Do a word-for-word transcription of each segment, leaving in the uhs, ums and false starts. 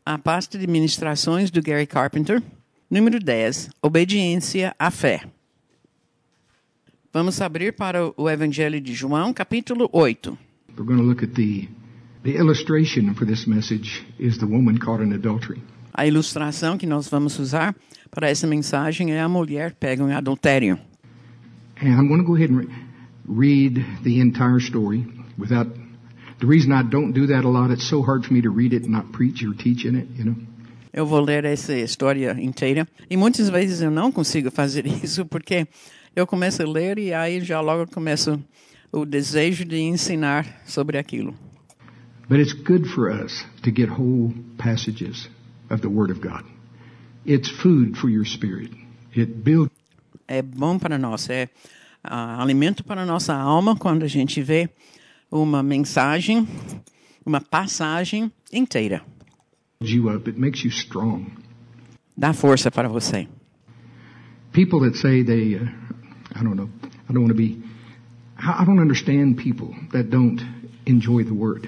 A pasta de ministrações do Gary Carpenter, número dez, Obediência à Fé. Vamos abrir para o Evangelho de João, capítulo oito. We're going to look at the, the illustration for this message is the woman caught in adultery. A ilustração que nós vamos usar para essa mensagem é a mulher pega em adultério. And I'm going to go ahead and re- read the entire story without... The reason I don't do that a lot, it's so hard for me to read it and not preach or teach in it, you know. Eu vou ler essa história inteira e muitas vezes eu não consigo fazer isso porque eu começo a ler e aí já logo começo o desejo de ensinar sobre aquilo. But it's good for us to get whole passages of the Word of God. It's food for your spirit. It builds. É bom para nós, é uh, alimento para a nossa alma quando a gente vê uma mensagem, uma passagem inteira. You up. It makes you strong. Dá força para você. People that say they, uh, I don't know, I don't want to be, I don't understand people that don't enjoy the Word.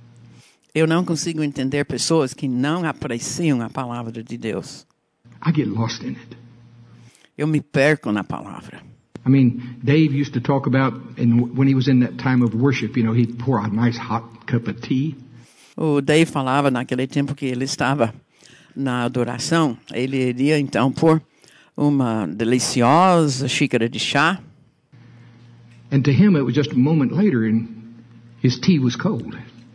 Eu não consigo entender pessoas que não apreciam a palavra de Deus. I get lost in it. Eu me perco na palavra. I mean, Dave used to talk about, and when he was in that time of worship, you know, he'd pour a nice hot cup of tea. O Dave falava naquele tempo que ele estava na adoração, ele iria então pôr uma deliciosa xícara de chá. And to him it was just a moment later and his tea was cold.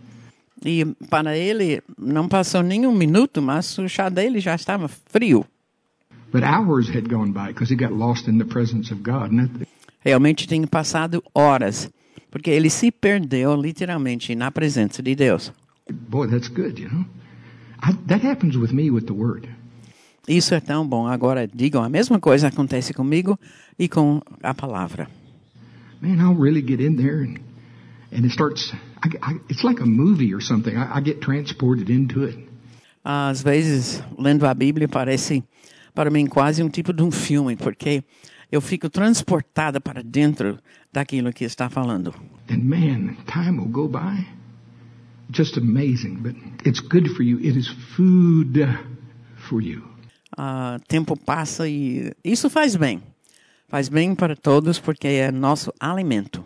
E para ele não passou nem um minuto, mas o chá dele já estava frio. But hours had gone by because he got lost in the presence of God. And that, Realmente tinha passado horas, porque ele se perdeu literalmente na presença de Deus. boy, that's good, you know. I, that happens with me with the Word. Isso é tão bom. Agora, digam, a mesma coisa acontece comigo e com a palavra. Man, I'll really get in there and, and it starts, I, I, it's like a movie or something. I, I get transported into it. Às vezes, lendo a Bíblia, parece para mim quase um tipo de um filme, porque eu fico transportada para dentro daquilo que está falando. And man, time will go by. Just amazing, but it's good for you. It is food for you. Uh, tempo passa e isso faz bem. Faz bem para todos porque é nosso alimento.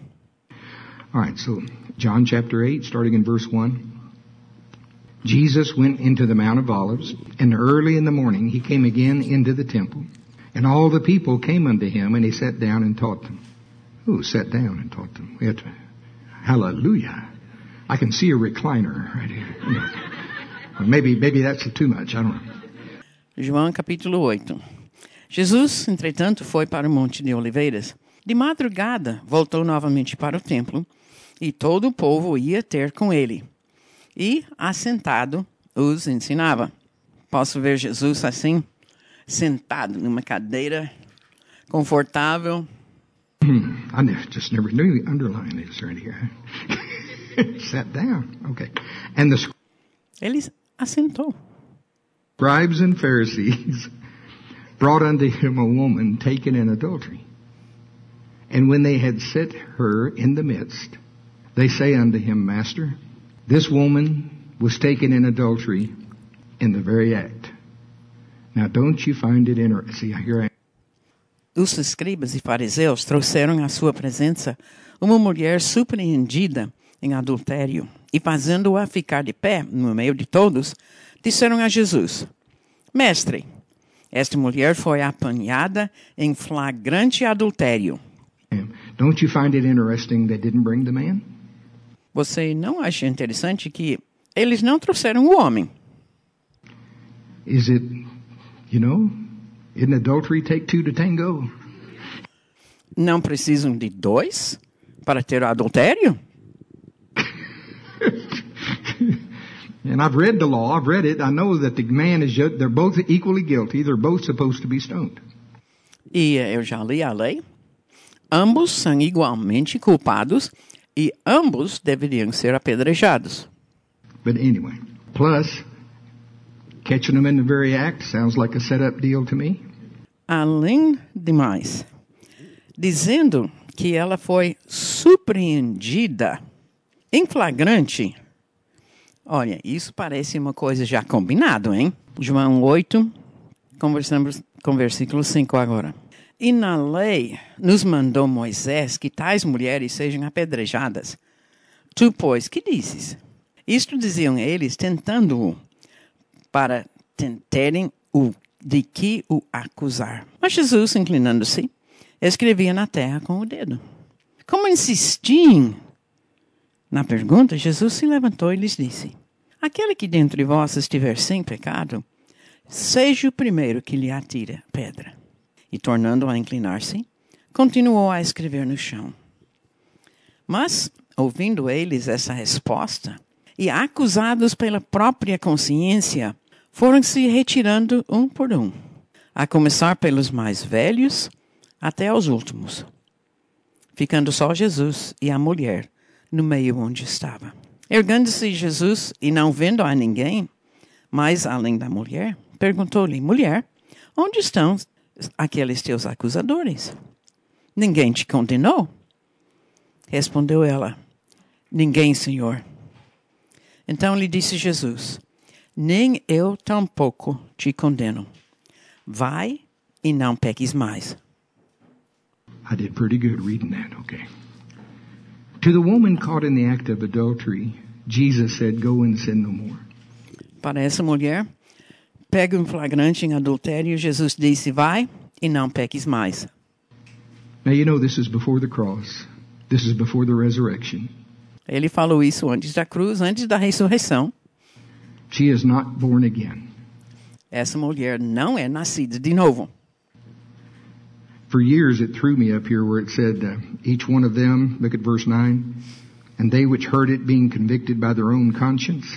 All right, so John chapter eight, starting in verse one. Jesus went into the Mount of Olives, and early in the morning he came again into the temple. And all the people came unto him, and he sat down and taught them. Ooh, sat down and taught them. We had to, hallelujah. I can see a recliner right here. Well, maybe, maybe that's too much, I don't know. João capítulo oito. Jesus, entretanto, foi para o Monte de Oliveiras. De madrugada, voltou novamente para o templo, e todo o povo ia ter com ele. E, assentado, os ensinava. Posso ver Jesus assim, sentado numa cadeira, confortável. Hmm, I never, just never knew you underline this right here. Sat down, okay. And the Ele assentou. scribes and Pharisees brought unto him a woman taken in adultery. And when they had set her in the midst, they say unto him, Master, this woman was taken in adultery in the very act. Now don't you find it interesting? See, here I am. Os escribas e fariseus trouxeram à sua presença uma mulher surpreendida em adultério. E fazendo-a ficar de pé no meio de todos, disseram a Jesus, Mestre, esta mulher foi apanhada em flagrante adultério. Don't you find it interesting they didn't bring the man? Você não acha interessante que eles não trouxeram o homem? Is it, you know, in adultery take two to tango? Não precisam de dois para ter o adultério? And I've read the law, I've read it, I know that the man is, they're both equally guilty, they're both supposed to be stoned. E eu já li a lei. Ambos são igualmente culpados e ambos deveriam ser apedrejados. But anyway, plus, catching them in the very act sounds like a set-up deal to me. Além de mais, dizendo que ela foi surpreendida em flagrante. Olha, isso parece uma coisa já combinado, hein? João oito, conversamos com versículo cinco agora. E na lei nos mandou Moisés que tais mulheres sejam apedrejadas. Tu, pois, que dizes? Isto diziam eles, tentando-o, para terem o de que o acusar. Mas Jesus, inclinando-se, escrevia na terra com o dedo. Como insistiam na pergunta, Jesus se levantou e lhes disse: aquele que dentre vós estiver sem pecado, seja o primeiro que lhe atire pedra. E tornando a inclinar-se, continuou a escrever no chão. Mas, ouvindo eles essa resposta, e acusados pela própria consciência, foram se retirando um por um, a começar pelos mais velhos até aos últimos, ficando só Jesus e a mulher no meio onde estava. Erguendo-se Jesus e não vendo a ninguém, mas além da mulher, perguntou-lhe: mulher, onde estão aqueles teus acusadores? Ninguém te condenou? Respondeu ela: ninguém, Senhor. Então lhe disse Jesus: nem eu tampouco te condeno. Vai e não peques mais. I did pretty good reading that, okay. To the woman caught in the act of adultery, Jesus said, go and sin no more. Para essa mulher, pega um flagrante em adultério, Jesus disse: vai e não peques mais. Now you know this is before the cross. This is before the resurrection. Ele falou isso antes da cruz, antes da ressurreição. She is not born again. Essa mulher não é nascida de novo. For years it threw me up here where it said, uh, each one of them, look at verse nine, and they which heard it being convicted by their own conscience.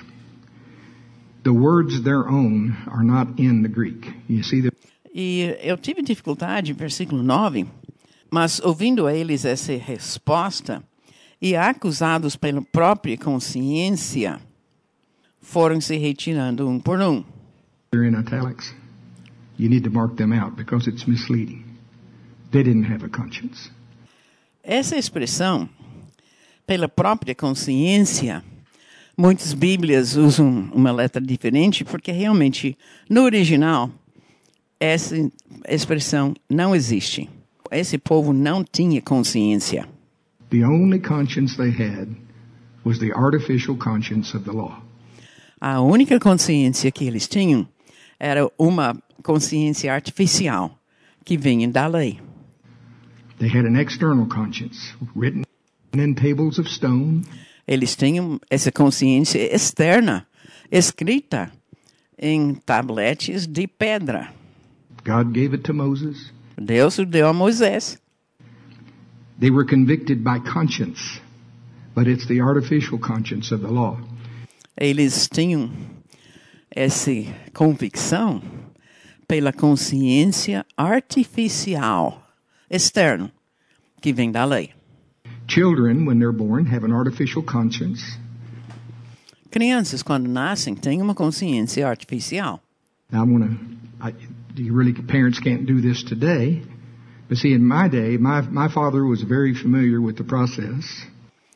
The words their own are not in the Greek. You see the... E eu tive dificuldade, versículo nove, mas ouvindo eles essa resposta, e acusados pela própria consciência, foram se retirando um por um. They're in italics. You need to mark them out because it's misleading. They didn't have a conscience. Essa expressão, pela própria consciência, muitas Bíblias usam uma letra diferente porque realmente, no original, essa expressão não existe. Esse povo não tinha consciência. The only conscience they had was the artificial conscience of the law. A única consciência que eles tinham era uma consciência artificial que vinha da lei. They had an external conscience written in tables of stone. Eles tinham essa consciência externa, escrita em tabletes de pedra. God gave it to Moses. Deus o deu a Moisés. They were convicted by conscience, but it's the artificial conscience of the law. Eles tinham essa convicção pela consciência artificial, externa, que vem da lei. Children, when they're born, have an artificial conscience. Crianças, quando nascem, têm uma consciência artificial. Now, I want to. You really, parents can't do this today, but see, in my day, my my father was very familiar with the process.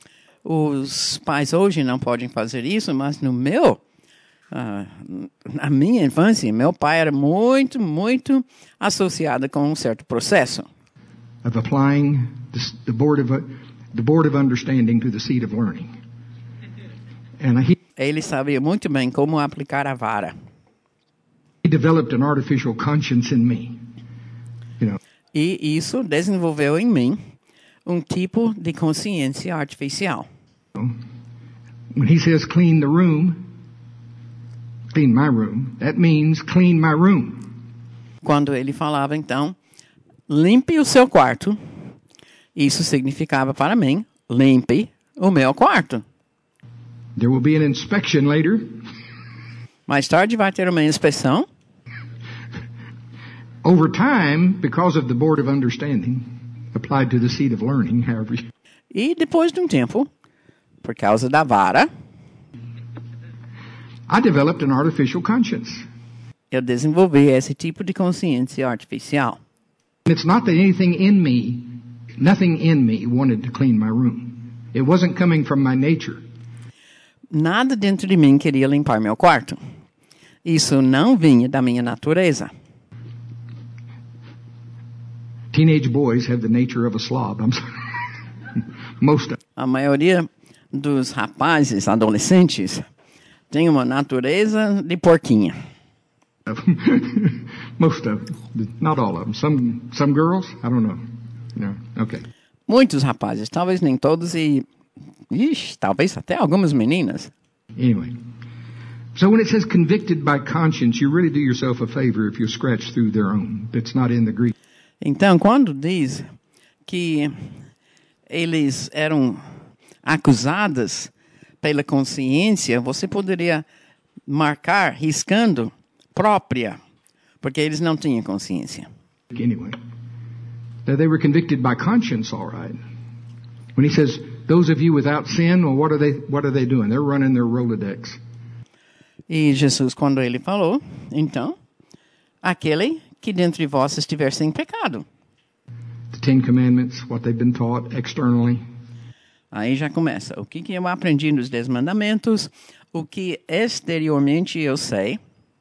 Os pais hoje não podem fazer isso, mas no meu, uh, na minha infância, meu pai era muito, muito associado com um certo processo. Of applying the, the board of the board of understanding to the seat of learning. And he, Ele sabia muito bem como aplicar a vara. He developed an artificial conscience in me. You know. E isso desenvolveu em mim um tipo de consciência artificial. When he says clean the room, clean my room, that means clean my room. Quando ele falava, então, limpe o seu quarto, isso significava para mim, limpe o meu quarto. There will be an inspection later. Mais tarde vai ter uma inspeção. Over time, because of the board of understanding applied to the seat of learning, however. E depois de um tempo, por causa da vara, I developed an artificial conscience. Eu desenvolvi esse tipo de consciência artificial. It's not that anything in me, nothing in me wanted to clean my room. It wasn't coming from my nature. Nada dentro de mim queria limpar meu quarto. Isso não vinha da minha natureza. Teenage boys have the nature of a slob. I'm sorry. Most of A maioria dos rapazes, adolescentes, tem uma natureza de porquinha. them. Most of them. Not all of them. Some some girls, I don't know. No. Okay. Muitos rapazes, talvez nem todos e... Ixi, talvez até algumas meninas. Anyway. So when it says convicted by conscience, you really do yourself a favor if you scratch through their own. It's not in the Greek. Então, quando diz que eles eram acusados pela consciência, você poderia marcar riscando própria, porque eles não tinham consciência. Anyway. That they were convicted by conscience, all right. When he says, those of you without sin, well, what are they, what are they doing? They're running their Rolodex. E Jesus, quando ele falou, então, aquele que dentre vós estiver sem pecado. The Ten Commandments, what they've been taught externally. Aí já começa. O que, que eu aprendi nos Dez Mandamentos, o que exteriormente eu sei.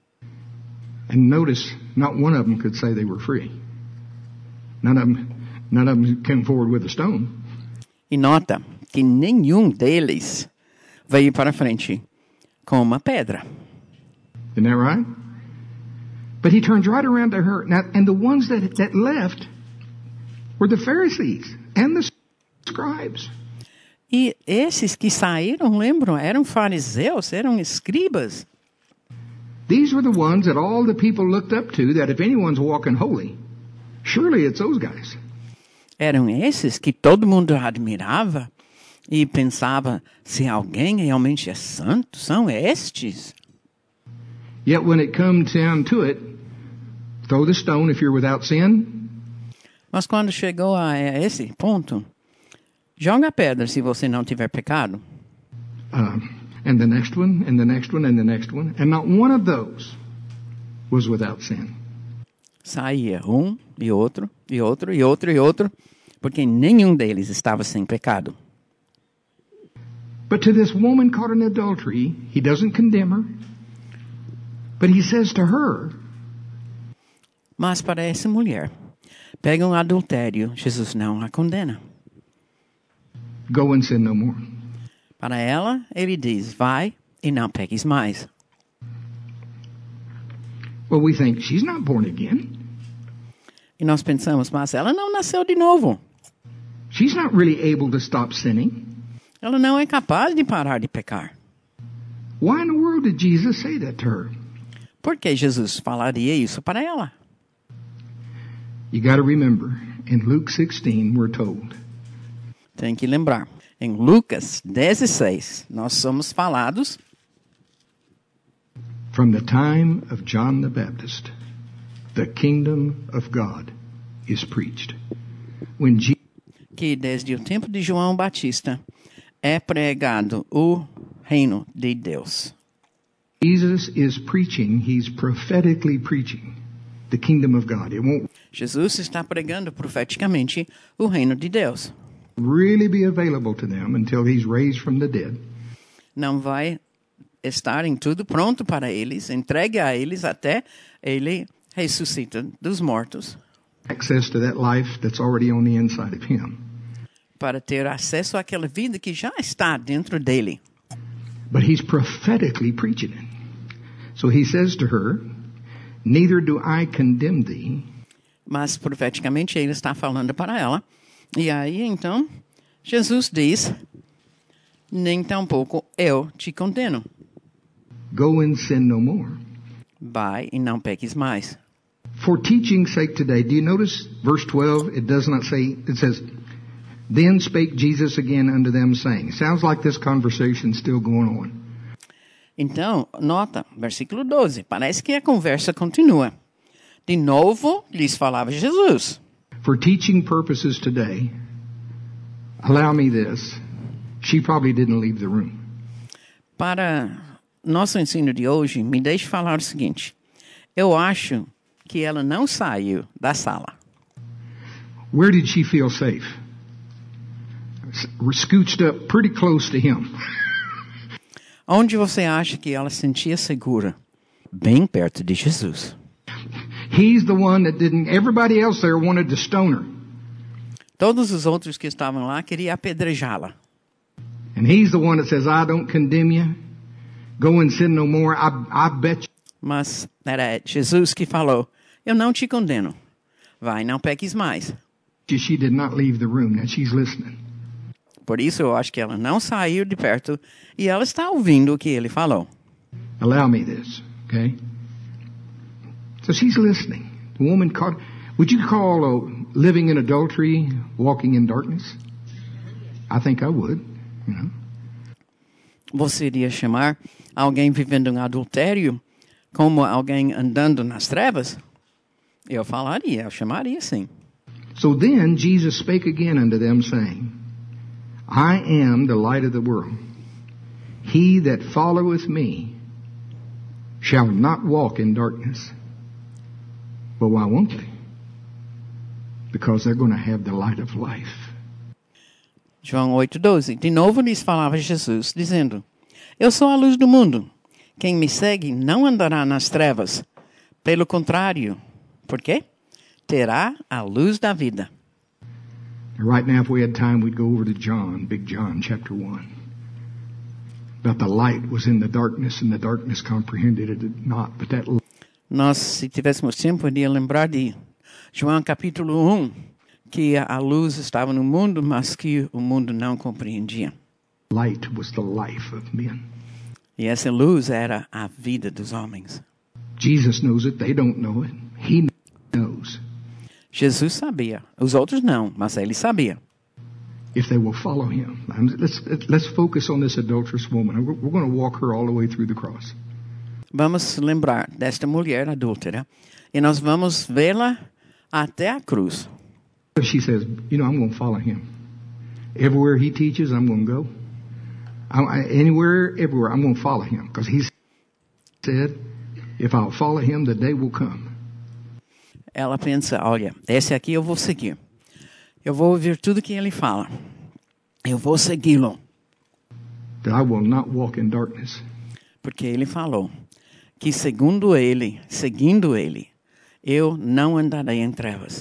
And notice, not one of them could say they were free. None of them, none of them came forward with a stone. E nota que nenhum deles veio para frente com uma pedra. Isn't that right? But he turns right around to her. Now, and the ones that, that left were the Pharisees and the scribes. E esses que saíram, lembram, eram fariseus, eram escribas. These were the ones that all the people looked up to, that if anyone's walking holy, surely it's those guys. Eram esses que todo mundo admirava e pensava, se alguém realmente é santo, são estes. Yet when it comes down to it, throw the stone if you're without sin. Mas quando chegou a esse ponto, joga a pedra se você não tiver pecado. Uh, and the next one, and the next one, and the next one. And not one of those was without sin. Saía um, e outro, e outro, e outro, e outro, porque nenhum deles estava sem pecado. But to this woman caught in adultery, he doesn't condemn her, but he says to her, Mas para essa mulher, pega um adultério, Jesus não a condena. go and sin no more. Para ela, ele diz, vai e não peques mais. Well, we think she's not born again. E nós pensamos, mas ela não nasceu de novo. She's not really able to stop sinning. Ela não é capaz de parar de pecar. Why in the world did Jesus say that to her? Por que Jesus falaria isso para ela? You got to remember, in Luke sixteen, we're told, Tem que lembrar. Em Lucas dezesseis, nós somos falados, from the time of John the Baptist, the kingdom of God is preached. When Je- que desde o tempo de João Batista é pregado o reino de Deus. Jesus is preaching, he's prophetically preaching the kingdom of God. It won't Jesus está pregando profeticamente o reino de Deus. really be available to them until he's raised from the dead. Não vai estar em tudo pronto para eles, entregue a eles até ele ressuscita dos mortos, Access to that life that's already on the inside of him. para ter acesso àquela vida que já está dentro dele. But he's prophetically preaching it. So he says to her, neither do I condemn thee. Mas profeticamente ele está falando para ela. E aí então Jesus diz, nem tampouco eu te condeno. Go and sin no more. Vai e não peques mais. For teaching's sake today, do you notice verse twelve? It does not say, it says, then spake Jesus again unto them, saying. Sounds like this conversation's still going on. Então, nota, versículo doze. Parece que a conversa continua. De novo, lhes falava Jesus. For teaching purposes today, allow me this. She probably didn't leave the room. Para nosso ensino de hoje, me deixe falar o seguinte. Eu acho que ela não saiu da sala. Where did she feel safe? S- Scooched up pretty close to him. Onde você acha que ela se sentia segura? Bem perto de Jesus. He's the one that didn't, everybody else there wanted to stone her. Todos os outros que estavam lá queriam apedrejá-la. And he's the one that says, I don't condemn you. Go and sin no more. I, I bet you. Mas era Jesus que falou, eu não te condeno. Vai, não peques mais. She did not leave the room. Now she's listening. Por isso eu acho que ela não saiu de perto e ela está ouvindo o que ele falou. Allow me this, okay? So she's listening. The woman caught, would you call uh, living in adultery walking in darkness? I think I would, you know. Você iria chamar alguém vivendo um adultério como alguém andando nas trevas? Eu falaria, eu chamaria sim. So then Jesus spake again unto them, saying, I am the light of the world. He that followeth me shall not walk in darkness. But why won't they? Because they're going to have the light of life. João oito, doze. De novo lhes falava Jesus, dizendo, eu sou a luz do mundo. Quem me segue não andará nas trevas. Pelo contrário. Por quê? Terá a luz da vida. Right now, if we had time, we'd go over to John, Big John, chapter one. That the light was in the darkness, and the darkness comprehended it not. But that Nós, se tivéssemos tempo, poderia lembrar de João capítulo um, que a luz estava no mundo, mas que o mundo não compreendia. light was the life of men. E essa luz era a vida dos homens. Jesus knows it. They don't know it. He knows. Jesus sabia. Os outros não, mas ele sabia. If they will follow him. Let's, let's focus on this adulterous woman. We're, we're going to walk her all the way through the cross. Vamos lembrar desta mulher adúltera. E nós vamos vê-la até a cruz. She says, you know, I'm going to follow him. Everywhere he teaches, I'm going to go. I, anywhere, everywhere, I'm going to follow him. Because he said, if I'll follow him, the day will come. Ela pensa, olha, esse aqui eu vou seguir. Eu vou ouvir tudo que ele fala. Eu vou segui-lo. That I will not walk in darkness. Porque ele falou que segundo ele, seguindo ele, eu não andarei em trevas.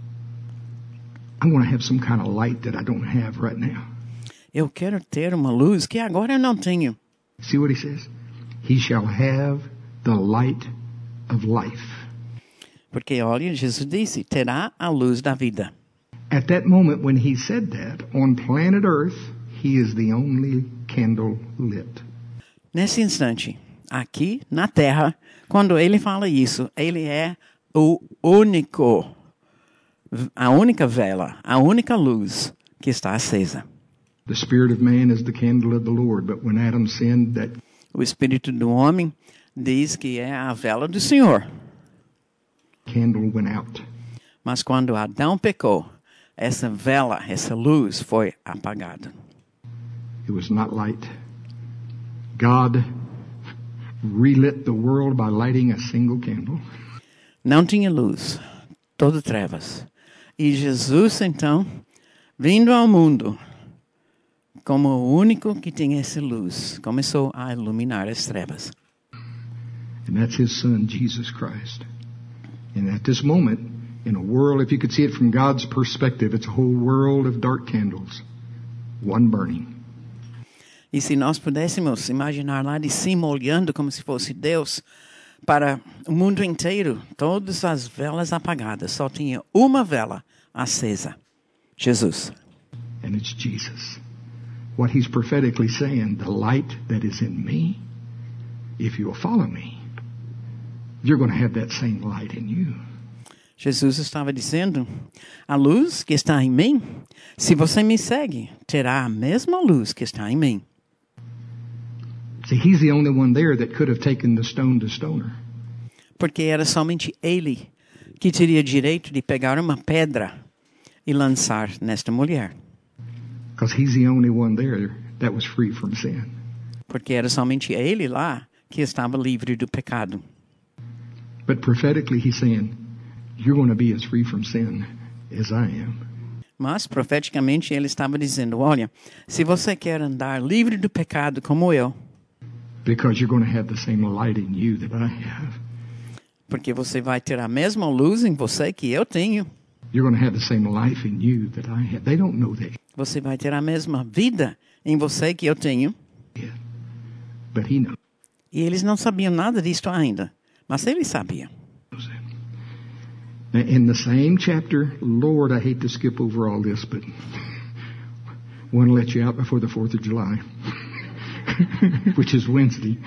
I want to have some kind of light that I don't have right now. Eu quero ter uma luz que agora eu não tenho. See what he says? He shall have the light of life. Porque, olha, Jesus disse, terá a luz da vida. At that moment when he said that, on planet Earth, he is the only candle lit. Nesse instante, aqui na Terra, quando ele fala isso, ele é o único, a única vela, a única luz que está acesa. The spirit of man is the candle of the Lord, but when Adam sinned, that O espírito do homem diz que é a vela do Senhor. candle went out. Mas quando Adão pecou, essa vela, essa luz foi apagada. It was not light. God relit the world by lighting a single candle. Não tinha luz, todo trevas. E Jesus, então, vindo ao mundo, como o único que tinha essa luz, começou a iluminar as trevas. And that's his son, Jesus Christ. And at this moment, in a world, if you could see it from God's perspective, it's a whole world of dark candles, one burning. E se nós pudéssemos imaginar lá de cima, olhando como se fosse Deus, para o mundo inteiro, todas as velas apagadas, só tinha uma vela acesa, Jesus. And it's Jesus. What he's prophetically saying, the light that is in me, if you will follow me, you're going to have that same light in you. Jesus estava dizendo, a luz que está em mim, se você me segue, terá a mesma luz que está em mim. See, he's the only one there that could have taken the stone to stone her. Porque era somente ele que teria direito de pegar uma pedra e lançar nesta mulher. Because he's the only one there that was free from sin. Porque era somente ele lá que estava livre do pecado. But prophetically he's saying, you're going to be as free from sin as I am. Mas, profeticamente, ele estava dizendo, olha, se você quer andar livre do pecado como eu, Because you're going to have the same light in you that I have. Porque você vai ter a mesma luz em você que eu tenho. You're going to have the same life in you that I have. They don't know that. Você vai ter a mesma vida em você que eu tenho. Yeah. But he knows. E eles não sabiam nada disto ainda, mas ele sabia. In the same chapter, Lord, I hate to skip over all this, but I want to let you out before the fourth of July, which is Wednesday.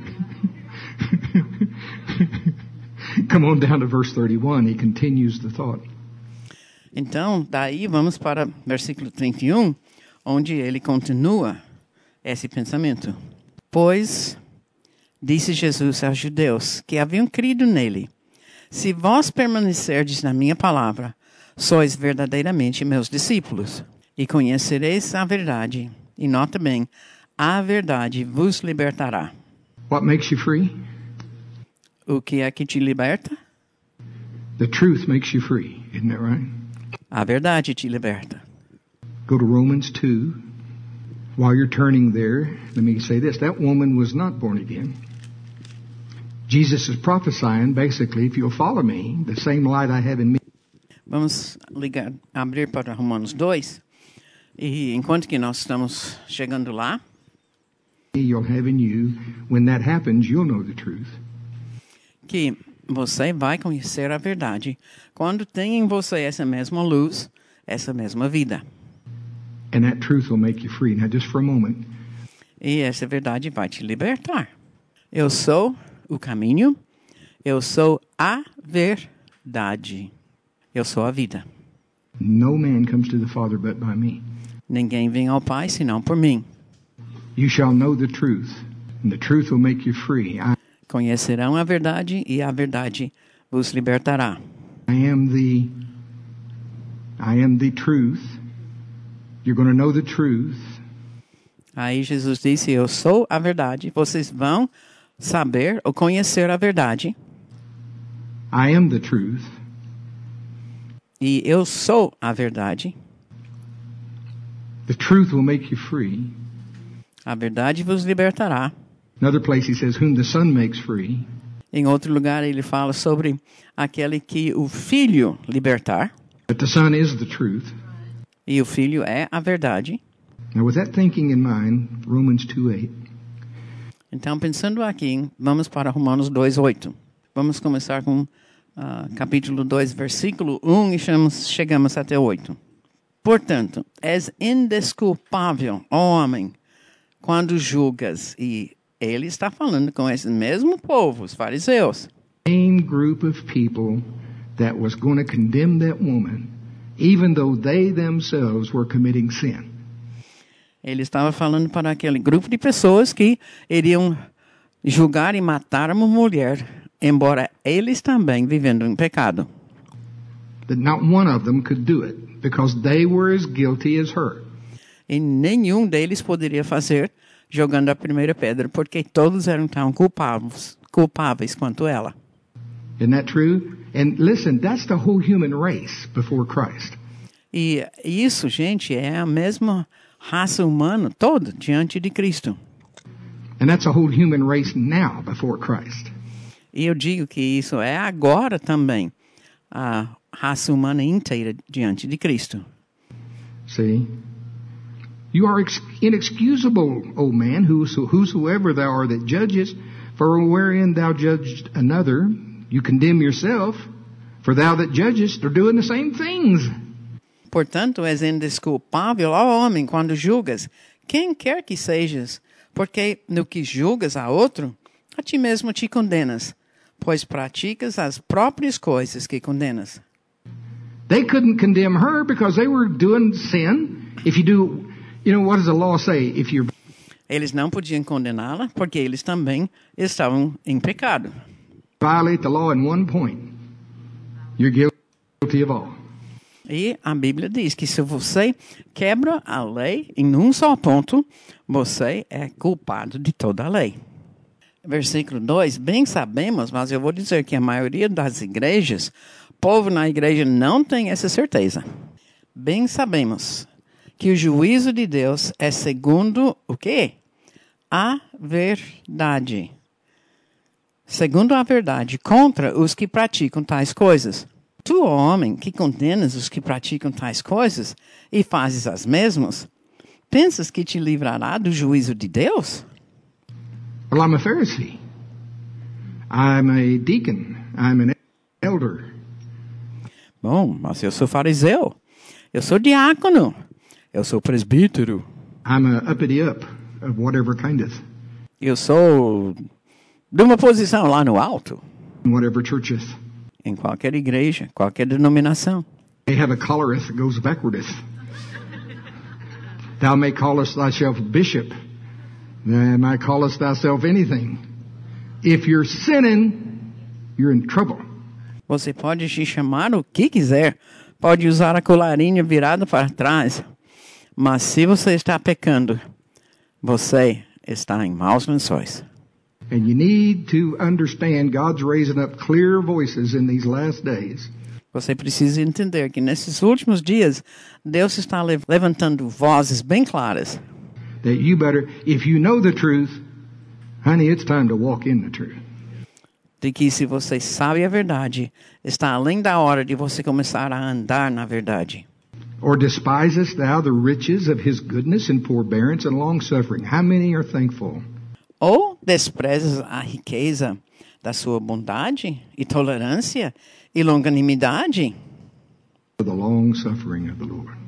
Come on down to verse thirty-one. He continues the thought. Então, daí vamos para versículo trinta e um, onde ele continua esse pensamento. Pois, disse Jesus aos judeus que haviam crido nele: se vós permanecerdes na minha palavra, sois verdadeiramente meus discípulos, e conhecereis a verdade. E nota bem, a verdade vos libertará. What makes you free? O que é que te liberta? The truth makes you free, isn't that right? A verdade te liberta. Go to Romans two. While you're turning there, let me say this. That woman was not born again. Jesus is prophesying, basically, if you'll follow me, the same light I have in me. Vamos ligar, abrir para Romanos dois. E enquanto que nós estamos chegando lá, You'll have in you. When that happens, you'll know the truth. que você vai conhecer a verdade quando tem em você essa mesma luz, essa mesma vida. And that truth will make you free. Now, just for a moment. E essa verdade vai te libertar. Eu sou o caminho, eu sou a verdade, eu sou a vida. No man comes to the Father but by me. Ninguém vem ao Pai senão por mim. You shall know the truth, and the truth will make you free. I, Conhecerão a verdade e a verdade vos libertará. I am the I am the truth. You're going to know the truth. Aí Jesus disse: eu sou a verdade. Vocês vão saber ou conhecer a verdade. I am the truth. E eu sou a verdade. The truth will make you free. A verdade vos libertará. Another place he says, whom the Son makes free. Em outro lugar ele fala sobre aquele que o Filho libertar. But the Son is the truth. E o Filho é a verdade. Now with that thinking in mind, Romans two eight. Então, pensando aqui, vamos para Romanos dois oito. Vamos começar com uh, capítulo dois, versículo um e chegamos, chegamos até oito. Portanto, és indesculpável, ó homem, quando julgas. E ele está falando com esse mesmo povo, os fariseus. Same group of people that was going to condemn that woman, even though they themselves were committing sin. Ele estava falando para aquele grupo de pessoas que iriam julgar e matar uma mulher, embora eles também vivendo em pecado. That not one of them could do it, because they were as guilty as her. E nenhum deles poderia fazer jogando a primeira pedra, porque todos eram tão culpados, culpáveis quanto ela. Isn't that true? And listen, that's the whole human race before Christ. E isso, gente, é a mesma raça humana toda diante de Cristo. And that's a whole human race now before Christ. E eu digo que isso é agora também a raça humana inteira diante de Cristo. See? You are ex- inexcusable, O man, whoso- whosoever thou art that judgest, for wherein thou judged another, you condemn yourself, for thou that judgest are doing the same things. Portanto, és indesculpável, ó homem, quando julgas, quem quer que sejas, porque no que julgas a outro, a ti mesmo te condenas, pois praticas as próprias coisas que condenas. They couldn't condemn her because they were doing sin. If you do, you know, what does the law say? If you're Eles não podiam condená-la, porque eles também estavam em pecado. violate the law in one point, you're guilty of all. E a Bíblia diz que se você quebra a lei em um só ponto, você é culpado de toda a lei. Versículo dois, bem sabemos, mas eu vou dizer que a maioria das igrejas, povo na igreja não tem essa certeza. Bem sabemos que o juízo de Deus é segundo o quê? a verdade. Segundo a verdade, contra os que praticam tais coisas. Tu, homem, que condenas os que praticam tais coisas e fazes as mesmas, pensas que te livrará do juízo de Deus? Well, I'm a Pharisee. I'm a deacon. I'm an elder. Bom, mas eu sou fariseu. Eu sou diácono. Eu sou presbítero. I'm a uppity up of whatever kindeth, Eu sou de uma posição lá no alto, in whatever churcheth. em qualquer igreja, qualquer denominação. They have a collareth that goes backwardeth. Thou may callest thyself bishop. Thou may callest thyself anything. If you're sinning, you're in trouble. Você pode te chamar o que quiser. Pode usar a colarinha virada para trás. Mas se você está pecando, você está em maus lençóis. And you need to understand God's raising up clear voices in these last days. Você precisa entender que nesses últimos dias, Deus está levantando vozes bem claras. That you better, if you know the truth, honey, it's time to walk in the truth. De que se você sabe a verdade, está além da hora de você começar a andar na verdade. Or despisest thou the riches of his goodness and forbearance and long-suffering? How many are thankful? Ou desprezas a riqueza da sua bondade e tolerância e longanimidade? For the long-suffering of the Lord.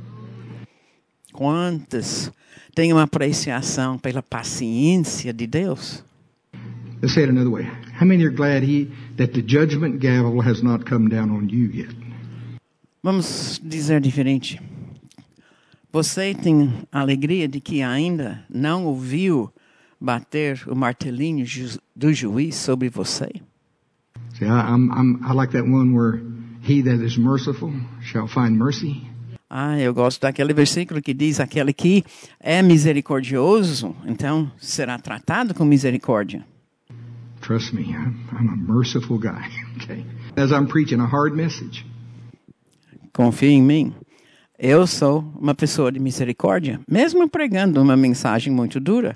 Quantas têm uma apreciação pela paciência de Deus? Let's say it another way. How many are glad he that the judgment gavel has not come down on you yet? Vamos dizer diferente. Você tem alegria de que ainda não ouviu bater o martelinho ju- do juiz sobre você? See, I, I'm, I'm, I like that one where he that is merciful shall find mercy. Ah, eu gosto daquele versículo que diz: aquele que é misericordioso, então será tratado com misericórdia. Trust me, I'm, I'm a merciful guy. Okay. As I'm preaching a hard message, Confie em mim. Eu sou uma pessoa de misericórdia, mesmo pregando uma mensagem muito dura.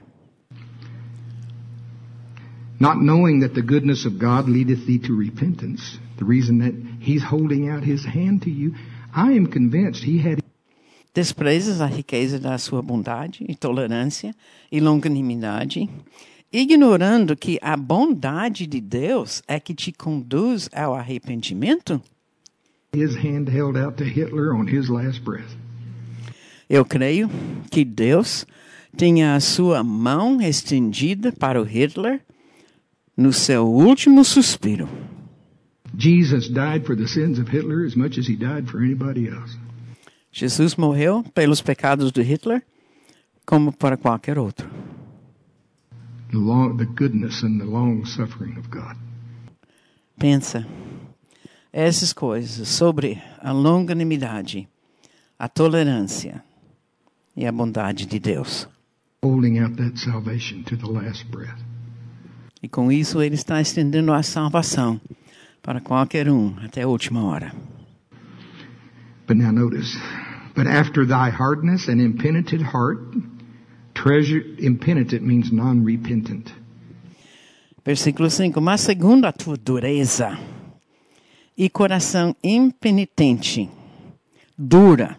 not knowing that the goodness of God leadeth thee to repentance, the reason that he's holding out his hand to you, I am convinced he had. Desprezas a riqueza da sua bondade e tolerância e longanimidade, ignorando que a bondade de Deus é que te conduz ao arrependimento? His hand held out to Hitler on his last breath. Eu creio que Deus tinha a sua mão estendida para o Hitler no seu último suspiro. Jesus died for the sins of Hitler as much as he died for anybody else. Jesus morreu pelos pecados de Hitler como para qualquer outro. The, long, the goodness and the long suffering of God. Pensa essas coisas sobre a longanimidade, a tolerância e a bondade de Deus. Holding out that salvation to the last breath. E com isso ele está estendendo a salvação para qualquer um até a última hora. But now notice, but after thy hardness and impenitent heart, treasure, impenitent means non-repentant. Versículo cinco. Mas segundo a tua dureza e coração impenitente, dura,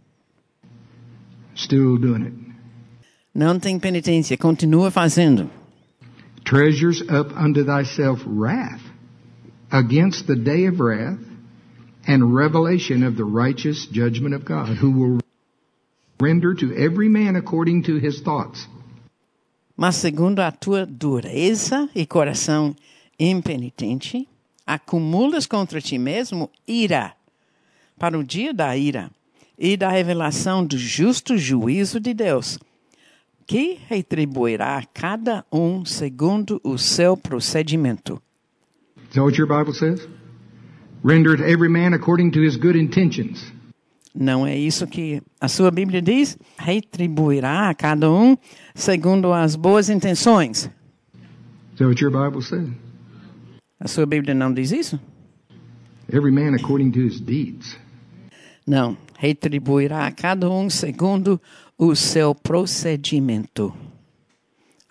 Still doing it. não tem penitência, continua fazendo. Treasures up unto thyself wrath against the day of wrath and revelation of the righteous judgment of God, who will render to every man according to his thoughts. Mas segundo a tua dureza e coração impenitente, acumulas contra ti mesmo ira, para o dia da ira e da revelação do justo juízo de Deus, que retribuirá a cada um segundo o seu procedimento. Is that what your Bible says? Render to every man according to his good intentions. Não é isso que a sua Bíblia diz? Retribuirá a cada um segundo as boas intenções. Is that what your Bible says? A sua Bíblia não diz isso? Every man according to his deeds. Não. Retribuirá a cada um segundo o seu procedimento.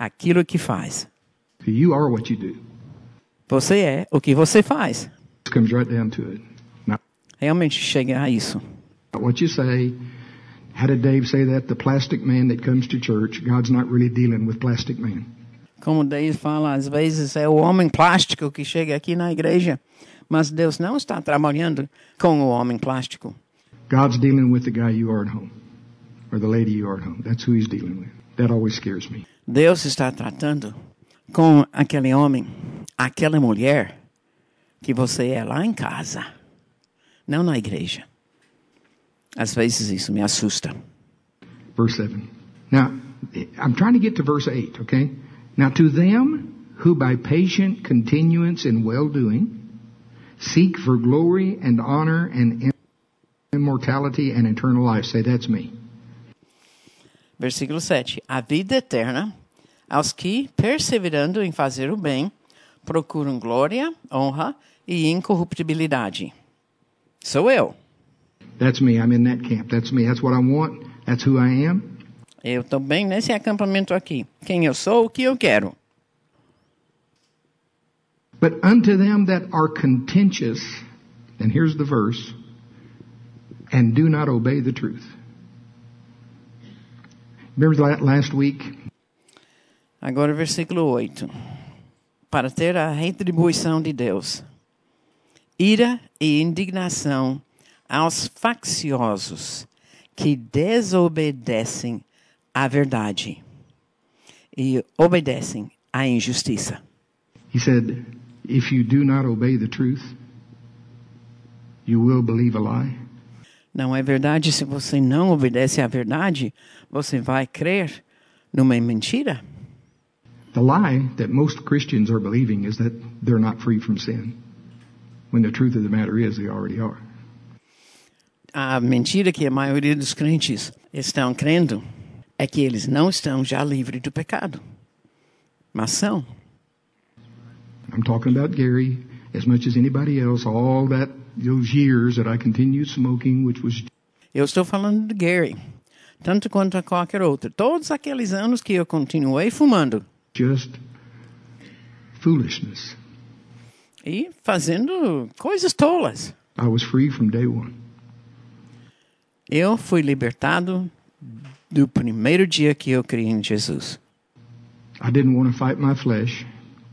aquilo que faz. So you are what you do. Você é o que você faz. It comes right down to it. Not Realmente chega a isso. what you say. How did Dave say that? The plastic man that comes to church, God's not really dealing with plastic man. Como Dave fala, às vezes é o homem plástico que chega aqui na igreja, mas Deus não está trabalhando com o homem plástico. God's dealing with the guy you are at home, or the lady you are at home. That's who he's dealing with. That always scares me. Deus está tratando com aquele homem, aquela mulher que você é lá em casa, não na igreja. Às vezes isso me assusta. Verse seven. Now, I'm trying to get to verse eight, okay? Now, to them who by patient continuance in well-doing seek for glory and honor and immortality and eternal life. Say, that's me. Versículo sete. A vida eterna aos que, perseverando em fazer o bem, procuram glória, honra e incorruptibilidade. Sou eu. That's me. I'm in that camp. That's me. That's what I want. That's who I am. Eu estou bem nesse acampamento aqui. Quem eu sou, o que eu quero. But unto them that are contentious, and here's the verse, and do not obey the truth. Remember last week? Agora versículo oito. Para ter a retribuição de Deus. Ira e indignação aos facciosos que desobedecem à verdade e obedecem à injustiça. He said, if you do not obey the truth, you will believe a lie. Não é verdade, se você não obedece à verdade, você vai crer numa mentira? The lie that most Christians are believing is that they're not free from sin, when the truth of the matter is they already are. A mentira que a maioria dos crentes estão crendo é que eles não estão já livres do pecado. Mas são. I'm talking about Gary as much as anybody else, all that those years that I continued smoking, which was Eu estou falando de Gary, tanto quanto a qualquer outro. Todos aqueles anos que eu continuei fumando. just foolishness. E fazendo coisas tolas. I was free from day one. Eu fui libertado do primeiro dia que eu criei em Jesus. I didn't want to fight my flesh.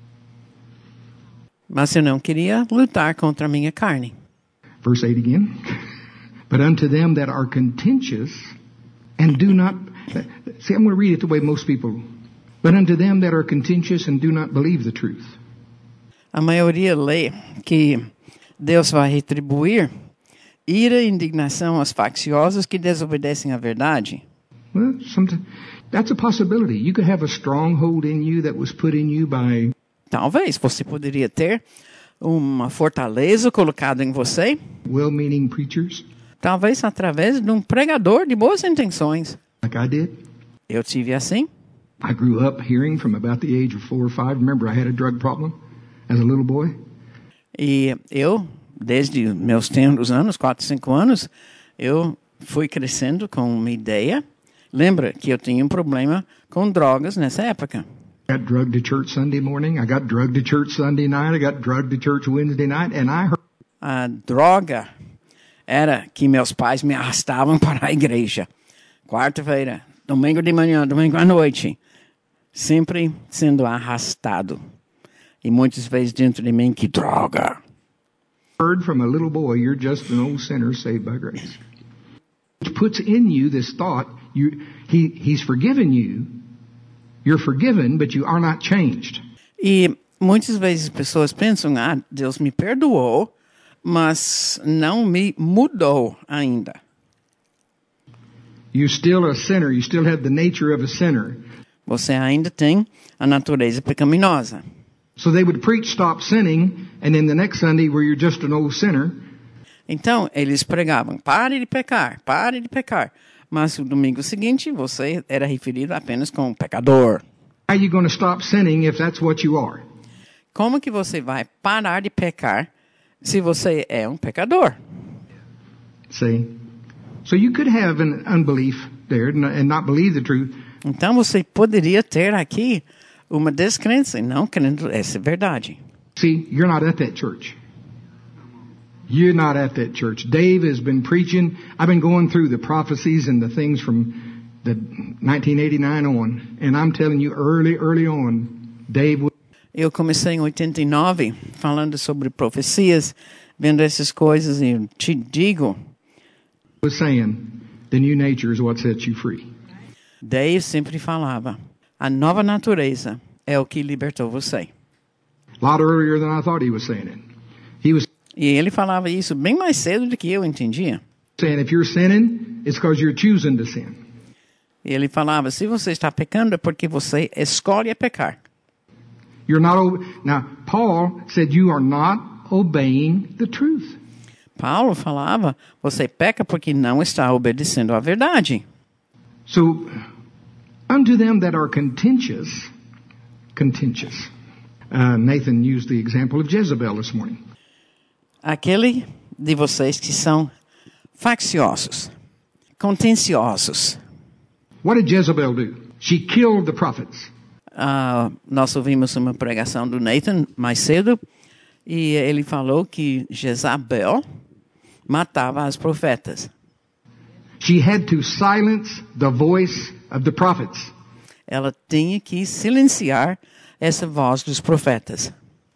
Mas eu não queria lutar contra a minha carne. Verse eight again. But unto them that are contentious and do not... See, I'm going to read it the way most people... But unto them that are contentious and do not believe the truth. A maioria lê que Deus vai retribuir ira e indignação aos facciosos que desobedecem à verdade. Well, sometimes, that's a possibility. You could have a stronghold in you that was put in you by... Talvez você poderia ter uma fortaleza colocada em você, well-meaning preachers, talvez através de um pregador de boas intenções. like I did. Eu tive assim. I grew up hearing from about the age of four or five. Remember, I had a drug problem as a little boy. E eu, desde meus tenros anos, quatro, cinco anos, eu fui crescendo com uma ideia. Lembra que eu tinha um problema com drogas nessa época. I got drugged to church Sunday morning. I got drugged to church Sunday night. I got drugged to church Wednesday night. And I heard... A droga era que meus pais me arrastavam para a igreja. Quarta-feira, domingo de manhã, domingo à noite. Sempre sendo arrastado. E muitas vezes dentro de mim, que droga. heard from a little boy, you're just an old sinner saved by grace. Which puts in you this thought, you, he, he's forgiven you, you're forgiven, but you are not changed. E muitas vezes as pessoas pensam, ah, Deus me perdoou, mas não me mudou ainda. You're still a sinner. You still have the nature of a sinner. Você ainda tem a natureza pecaminosa. So they would preach stop sinning, and then the next Sunday where you're just an old sinner. Então, eles pregavam, pare de pecar, pare de pecar. Mas no domingo seguinte, você era referido apenas como pecador. How are you going to stop sinning if that's what you are? Como que você vai parar de pecar se você é um pecador? See? So you could have an unbelief there and not believe the truth. Então, você poderia ter aqui Uma descrença e não crendo essa verdade. See, you're not at that church. You're not at that church. Dave has been preaching. I've been going through the prophecies and the things from the nineteen eighty-nine on, and I'm telling you, early, early on, Dave was... Eu comecei em oitenta e nove falando sobre profecias, vendo essas coisas, e eu te digo, was saying, the new nature is what sets you free. Dave sempre falava, a nova natureza é o que libertou você. A lot earlier than I thought he was saying it. He was E ele falava isso bem mais cedo do que eu entendia. saying, if you're sinning, it's because you're choosing to sin. E ele falava, se você está pecando é porque você escolhe pecar. You're not ob- now. Paul said you are not obeying the truth. Paulo falava, você peca porque não está obedecendo à verdade. So, unto them that are contentious, contentious. Uh, Nathan used the example of Jezebel this morning. Aquele de vocês que são facciosos, contenciosos. What did Jezebel do? She killed the prophets. Uh, nós ouvimos uma pregação do Nathan mais cedo e ele falou que Jezabel matava as profetas. She had to silence the voice of the prophets. Ela tinha que silenciar essa voz dos profetas.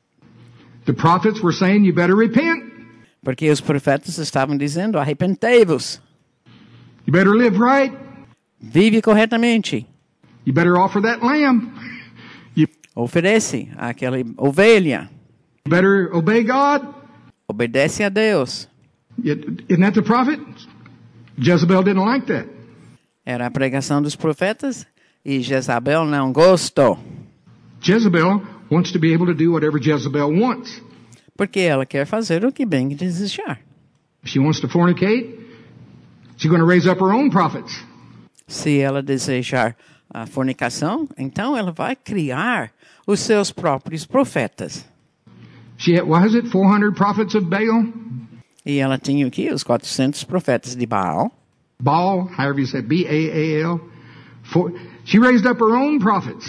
The prophets were saying, you better repent. Porque os profetas estavam dizendo, arrependei-vos, You better live right. vive corretamente, You better offer that lamb. You oferece aquela ovelha, better obey God. obedece a Deus. Isn't that the prophet? Jezebel didn't like that. Era a pregação dos profetas e Jezabel não gostou. Jezebel wants to be able to do whatever Jezebel wants. Porque ela quer fazer o que bem desejar. If she wants to fornicate, she's going to raise up her own prophets. Se ela desejar a fornicação, então ela vai criar os seus próprios profetas. She had, what is it, four hundred prophets of Baal? E ela tinha aqui os quatrocentos profetas de Baal. Baal, however you say, B A A L. For, she raised up her own prophets.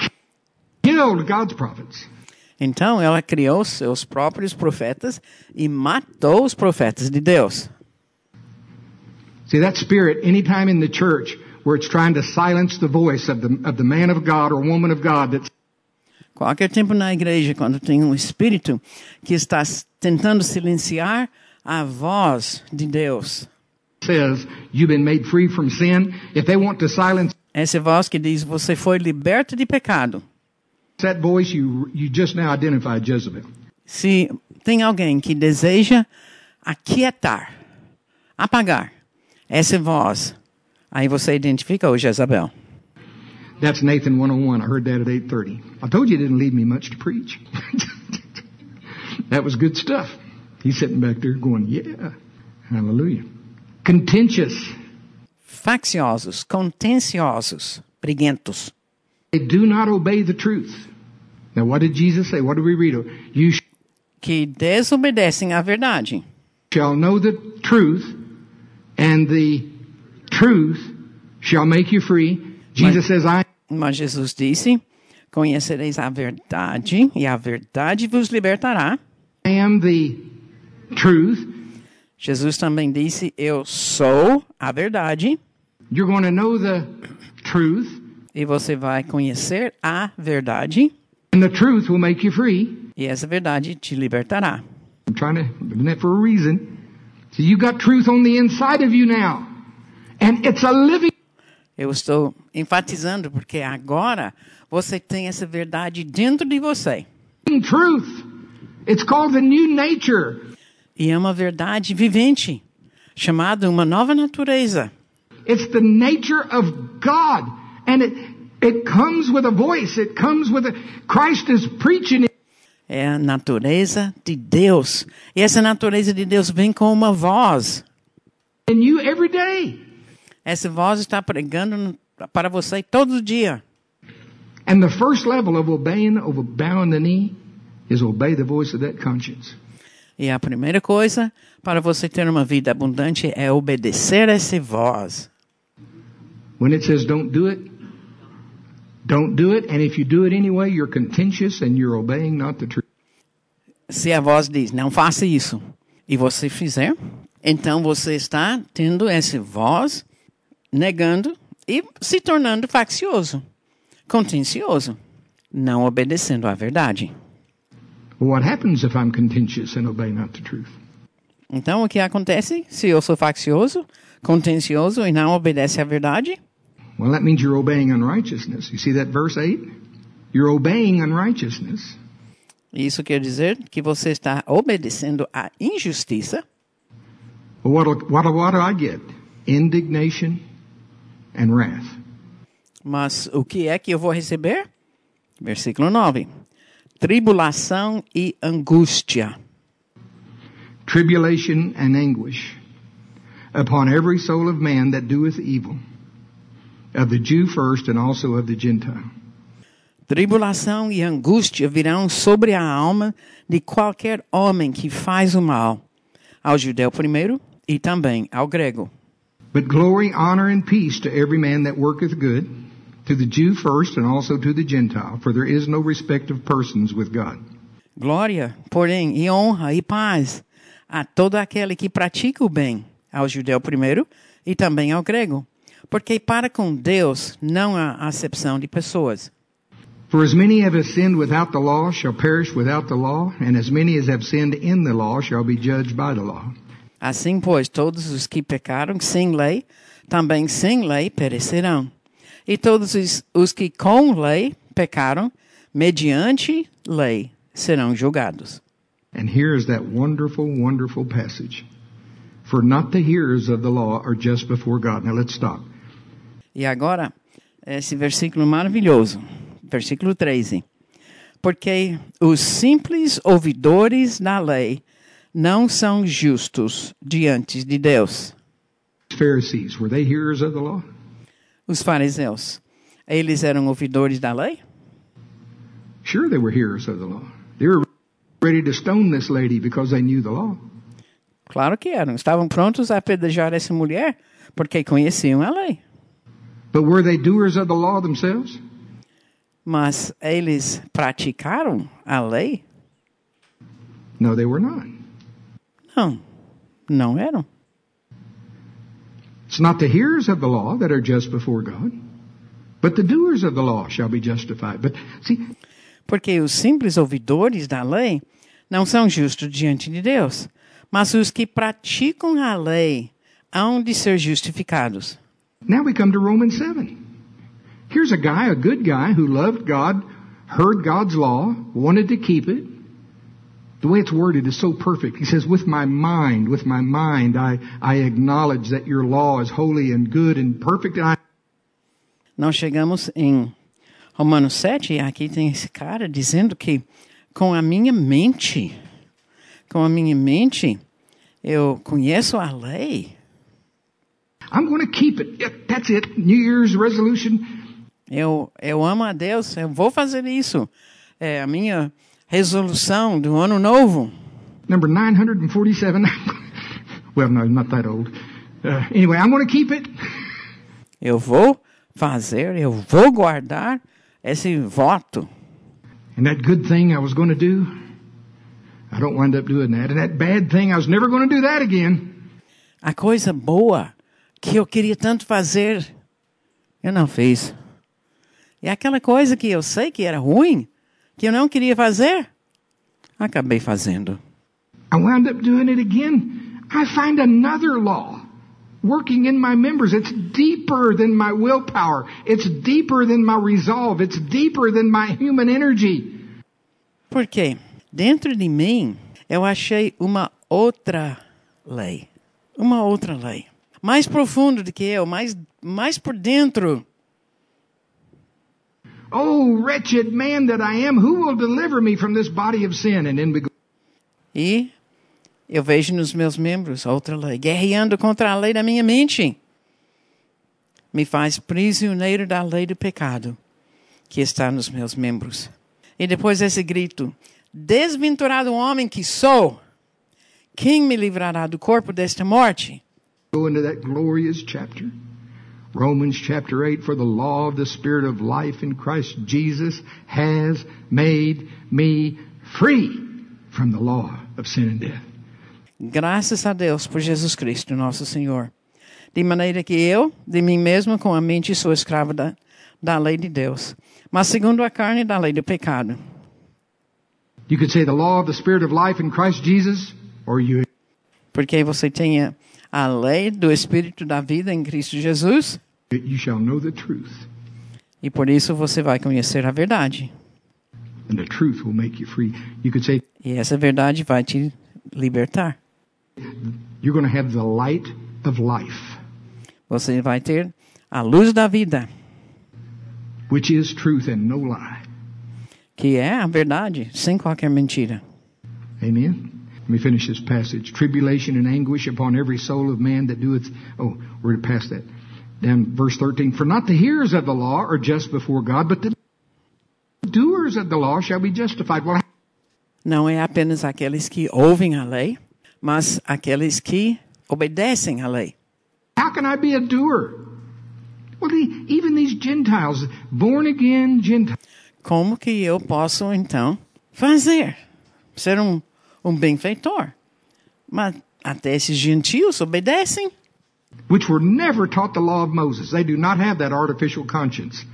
Killed God's prophets. Então ela criou seus próprios profetas e matou os profetas de Deus. See, that spirit, anytime in the church where it's trying to silence the voice of the, of the man of God or woman of God that's Qualquer tempo na igreja, quando tem um espírito que está tentando silenciar a voz de Deus, says, you've been made free from sin, if they want to silence essa voz que diz, você foi liberto de pecado. that voice, you, you just now identified Jezebel. Se tem alguém que deseja aquietar, apagar essa voz, aí você identifica o Jezabel. That's Nathan one oh one. I heard that at eight thirty. I told you it didn't leave me much to preach. That was good stuff. He's sitting back there going, yeah, hallelujah. Contentious. Facciosos, contenciosos, briguentos. They do not obey the truth. Now what did Jesus say? What did we read? You Que desobedecem à verdade. shall know the truth, and the truth shall make you free. Jesus says, I Mas Jesus disse, conhecereis a verdade, e a verdade vos libertará. am the truth. Jesus também disse, eu sou a verdade, You're going to know the truth, e você vai conhecer a verdade, and the truth will make you free. e essa verdade te libertará. I'm trying to, doing that for a reason. So you got truth on the inside of you now. And it's a living Eu estou enfatizando porque agora você tem essa verdade dentro de você. truth. It's called the new nature. E é uma verdade vivente, chamada uma nova natureza. It's the nature of God. And it, it comes with a voice. It comes with a, Christ is preaching it. É a natureza de Deus. E essa natureza de Deus vem com uma voz. In you every day. Essa voz está pregando para você todo dia. And the first level of obeying, of bowing the knee, is obey the voice of that conscience. E a primeira coisa para você ter uma vida abundante é obedecer essa voz. When it says don't do it, Don't do it, and if you do it anyway, you're contentious and you're obeying not the truth. Se a voz diz, não faça isso, e você fizer, então você está tendo essa voz negando e se tornando faccioso, contencioso, não obedecendo à verdade. Well, what happens if I'm contentious and obey not the truth? Então, o que acontece se eu sou faccioso, contencioso e não obedece à verdade? Well, that means you're obeying unrighteousness. You see that verse eight? You're obeying unrighteousness. Isso quer dizer que você está obedecendo à injustiça. Well, what, what, what do I get? Indignation and wrath. Mas o que é que eu vou receber? Versículo nove. Tribulação e angústia. Tribulation and anguish upon every soul of man that doeth evil, of the Jew first and also of the Gentile. Tribulação e angústia virão sobre a alma de qualquer homem que faz o mal, ao judeu primeiro e também ao grego. But glory, honor, and peace to every man that worketh good, to the Jew first and also to the Gentile, for there is no respect of persons with God. Glória, porém, e honra e paz a todo aquele que pratica o bem, ao judeu primeiro e também ao grego, porque para com Deus não há acepção de pessoas. For as many as have sinned without the law shall perish without the law, and as many as have sinned in the law shall be judged by the law. Assim, pois, todos os que pecaram sem lei, também sem lei perecerão. E todos os, os que com lei pecaram, mediante lei, serão julgados. And here is that wonderful, wonderful passage. For not the hearers of the law are just before God. Now let's stop. E agora, esse versículo maravilhoso, versículo treze. Porque os simples ouvidores da lei não são justos diante de Deus. Pharisees, were they hearers of the law? Os fariseus, eles eram ouvidores da lei? Sure, they were hearers of the law. They were ready to stone this lady because they knew the law. Claro que eram. Estavam prontos a apedrejar essa mulher porque conheciam a lei. But were they doers of the law themselves? Mas eles praticaram a lei? No, they were not. Não, não eram. It's not the hearers of the law that are just before God, but the doers of the law shall be justified. But see, porque os simples ouvidores da lei não são justos diante de Deus, mas os que praticam a lei hão de ser justificados. Now we come to Romans seven. Here's a guy, a good guy, who loved God, heard God's law, wanted to keep it. The way it's worded is so perfect. He says, with my mind, with my mind, I, I acknowledge that your law is holy and good and perfect. And I... Nós chegamos em Romanos sete, e aqui tem esse cara dizendo que com a minha mente, com a minha mente, eu conheço a lei. I'm going to keep it. That's it. New Year's resolution. Eu, eu amo a Deus, eu vou fazer isso. É a minha resolução do ano novo. Number nine hundred forty-seven. Well, no, not that old. Uh, anyway, I'm going to keep it. Eu vou fazer, eu vou guardar esse voto. And that good thing I was going to do, I don't wind up doing that. And that bad thing, I was never going to do that again. A coisa boa que eu queria tanto fazer, eu não fiz. E aquela coisa que eu sei que era ruim, que eu não queria fazer, acabei fazendo. I wound up doing it again. I find another law working in my members. It's deeper than my willpower. It's deeper than my resolve. It's deeper than my human energy. Por quê? Dentro de mim, eu achei uma outra lei. Uma outra lei. Mais profundo do que eu, mais, mais por dentro. Oh, wretched man that I am, who will deliver me from this body of sin? And then we go. E eu vejo nos meus membros outra lei, guerreando contra a lei da minha mente. Me faz prisioneiro da lei do pecado que está nos meus membros. E depois esse grito, desventurado homem que sou, quem me livrará do corpo desta morte? Go into that glorious chapter Romans chapter eight, for the law of the Spirit of life in Christ Jesus has made me free from the law of sin and death. Graças a Deus por Jesus Cristo, nosso Senhor. De maneira que eu, de mim mesmo, com a mente, sou escravo da, da lei de Deus, mas segundo a carne, da lei do pecado. You could say the law of the Spirit of life in Christ Jesus, or you... Porque você tenha a lei do Espírito da vida em Cristo Jesus, You shall know the truth, e por isso você vai conhecer a verdade. and the truth will make you free. You could say E essa verdade vai te libertar. you're going to have the light of life, Você vai ter a luz da vida, which is truth and no lie. que é a verdade, sem qualquer mentira. Amen. Let me finish this passage. Tribulation and anguish upon every soul of man that doeth... Oh, we're past that. Down verse thirteen. For not the hearers of the law are just before God, but the doers of the law shall be justified. Well, Não é apenas aqueles que ouvem a lei, mas aqueles que obedecem à lei. how can I be a doer? Well, the, even these Gentiles, born again Gentiles, Como que eu posso, então, fazer? Ser um, um benfeitor? Mas até esses gentios obedecem. which were never taught the law of Moses. They do not have that artificial conscience.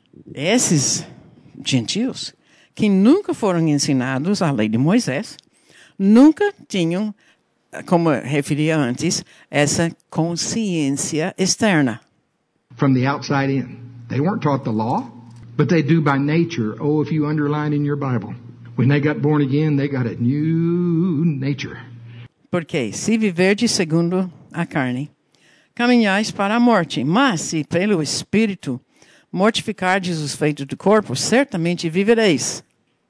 Esses gentios que nunca foram ensinados à lei de Moisés, nunca tinham, como eu referia antes, essa consciência externa. From the outside in. They weren't taught the law, but they do by nature. Oh, if you underline in your Bible, when they got born again, they got a new nature. Porque se viverdes segundo a carne, caminhais para a morte, mas se pelo Espírito mortificardes os feitos do corpo, certamente vivereis.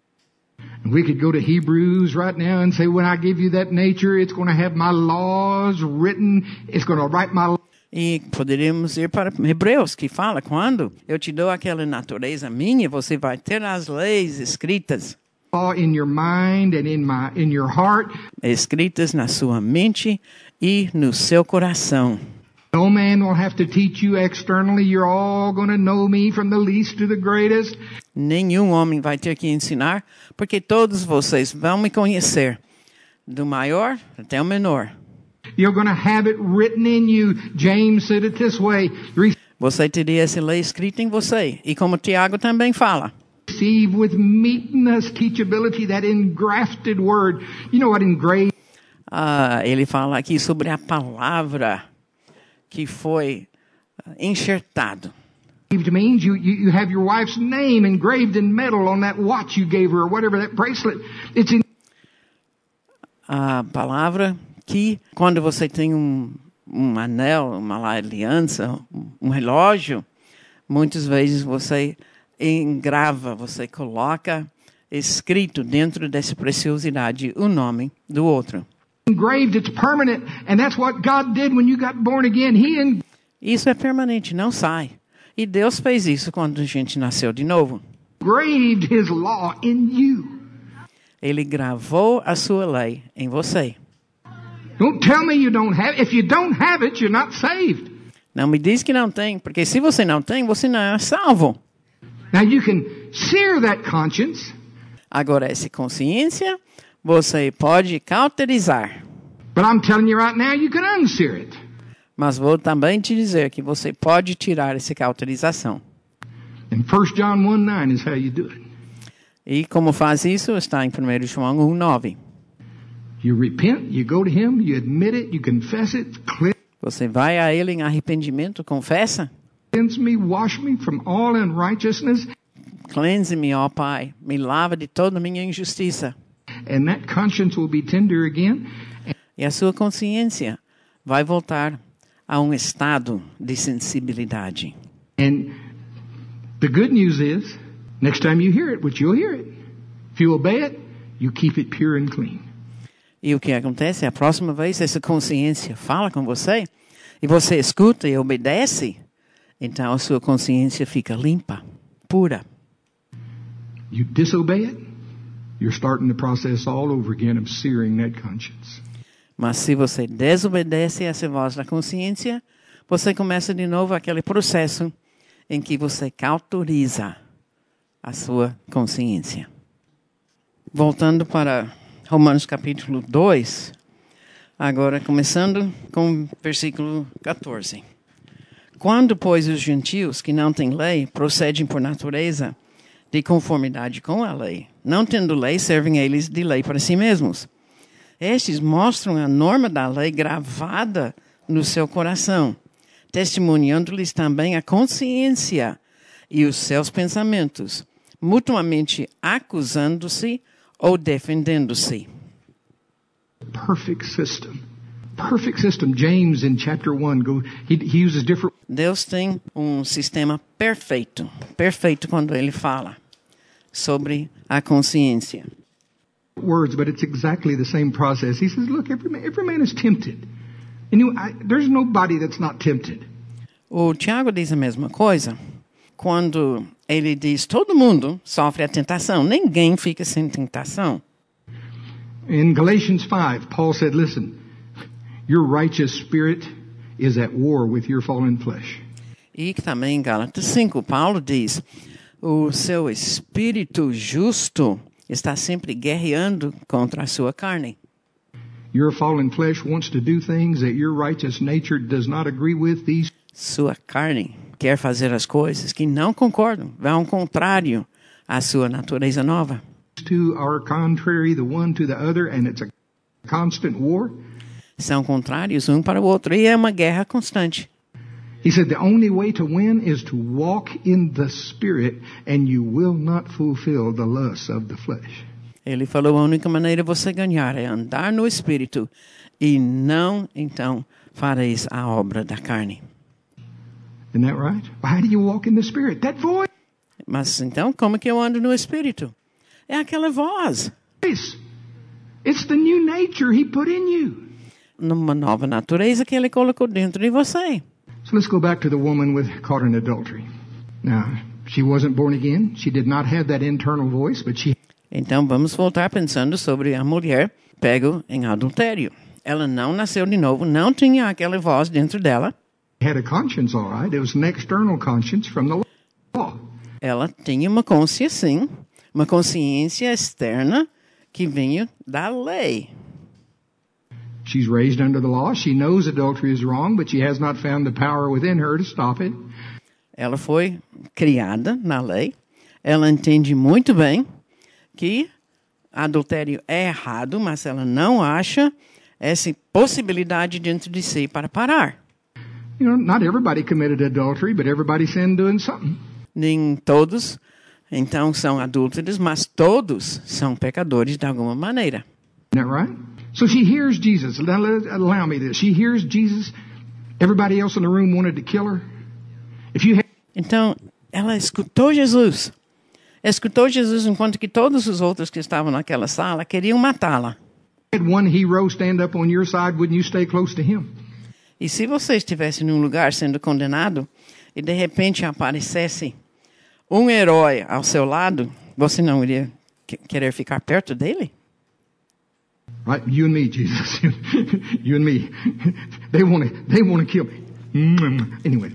And we could go to Hebrews right now and say, when I give you that nature, it's going to have my laws written. It's going to write my E poderíamos ir para Hebreus, que fala, quando eu te dou aquela natureza minha, você vai ter as leis escritas, law in your mind and in my in your heart. escritas na sua mente e no seu coração. No man will have to teach you externally. You're all going to know me from the least to the greatest. Nenhum homem vai ter que ensinar, porque todos vocês vão me conhecer, do maior até o menor. You're going to have it written in you. James said it this way. Você teria essa lei escrita em você. E como Tiago também fala. Receive with meekness, teachability, that engrafted word. You know what engraved? Ah, ele fala aqui sobre a palavra que foi uh, enxertado. means you, you, you have your wife's name engraved in metal on that watch you gave her or whatever, that bracelet. It's in... A palavra que, quando você tem um, um anel, uma aliança, um relógio, muitas vezes você engrava, você coloca escrito dentro dessa preciosidade o nome do outro. Engraved, it's permanent, and that's what God did when you got born again. He en... Isso é permanente, não sai. E Deus fez isso quando a gente nasceu de novo. engraved His law in you. Ele gravou a sua lei em você. Don't tell me you don't have it. If you don't have it, you're not saved. Não me diz que não tem, porque se você não tem, você não é salvo. Now you can sear that conscience. Agora, essa consciência, você pode cauterizar. But I'm telling you right now, you can unsear it. Mas vou também te dizer que você pode tirar essa cauterização. And First John one nine is how you do it. E como faz isso, está em primeiro João um nove. You repent, you go to Him, you admit it, you confess it, Você vai a Ele em arrependimento, confessa. cleanse me, wash me from all unrighteousness. Cleanse-me, ó Pai, me lava de toda a minha injustiça. And that conscience will be tender again. E a sua consciência vai voltar a um estado de sensibilidade. And the good news is, next time you hear it, which you'll hear it, if you obey it, you keep it pure and clean. E o que acontece? A próxima vez essa consciência fala com você, e você escuta e obedece, então a sua consciência fica limpa, pura. You disobey it, you're starting the process all over again of searing that conscience. Mas se você desobedece essa voz da consciência, você começa de novo aquele processo em que você cauteriza a sua consciência. Voltando para Romanos capítulo dois, agora começando com o versículo catorze. Quando, pois, os gentios que não têm lei procedem por natureza de conformidade com a lei, não tendo lei, servem eles de lei para si mesmos. Estes mostram a norma da lei gravada no seu coração, testemunhando-lhes também a consciência e os seus pensamentos, mutuamente acusando-se ou defendendo-se. Perfect system. Perfect system. James in chapter one, go, he, he uses different... Deus tem um sistema perfeito, perfeito quando ele fala sobre a consciência. words, but it's exactly the same process. He says, look, every man, every man is tempted. And you, I, there's nobody that's not tempted. O Tiago diz a mesma coisa quando ele diz todo mundo sofre a tentação. Ninguém fica sem tentação. In Galatians five, Paul said, listen, your righteous spirit is at war with your fallen flesh. E também em Gálatas cinco, Paulo diz, o seu espírito justo está sempre guerreando contra a sua carne. Your fallen flesh wants to do things that your righteous nature does not agree with. These Sua carne quer fazer as coisas que não concordam, vão contrário à sua natureza nova. two are contrary, the one to the other, and it's a constant war. São contrários um para o outro e é uma guerra constante. He said the only way to win is to walk in the Spirit, and you will not fulfill the lusts of the flesh. Ele falou, a única maneira de você ganhar é andar no Espírito e não, então, fareis a obra da carne. Isn't that right? Well, how do you walk in the Spirit? That voice. Mas, então, como que eu ando no Espírito? É aquela voz. It's the new nature He put in you. Uma nova natureza que Ele colocou dentro de você. So let's go back to the woman with caught in adultery. Now, she wasn't born again. She did not have that internal voice, but she... Então, vamos voltar pensando sobre a mulher pego em adultério. Ela não nasceu de novo, não tinha aquela voz dentro dela. had a conscience, all right. It was an external conscience from the law. Ela tinha uma consciência, sim, uma consciência externa que vinha da lei. She's raised under the law. She knows adultery is wrong, but she has not found the power within her to stop it. Ela foi criada na lei. Ela entende muito bem que adultério é errado, mas ela não acha essa possibilidade dentro de si para parar. You know, not everybody committed adultery, but everybody sinned doing something. Nem todos, então, são adúlteros, mas todos são pecadores de alguma maneira. Isn't that right? So she hears Jesus. Allow me this. She hears Jesus. Everybody else in the room wanted to kill her. If you had... Então, ela escutou Jesus. Escutou Jesus enquanto que todos os outros que estavam naquela sala queriam matá-la. had one hero stand up on your side, wouldn't you stay close to him? E se você estivesse num lugar sendo condenado e de repente aparecesse um herói ao seu lado, você não iria querer ficar perto dele? Right, you and me, Jesus. You and me. They want to. They want to kill me. Anyway,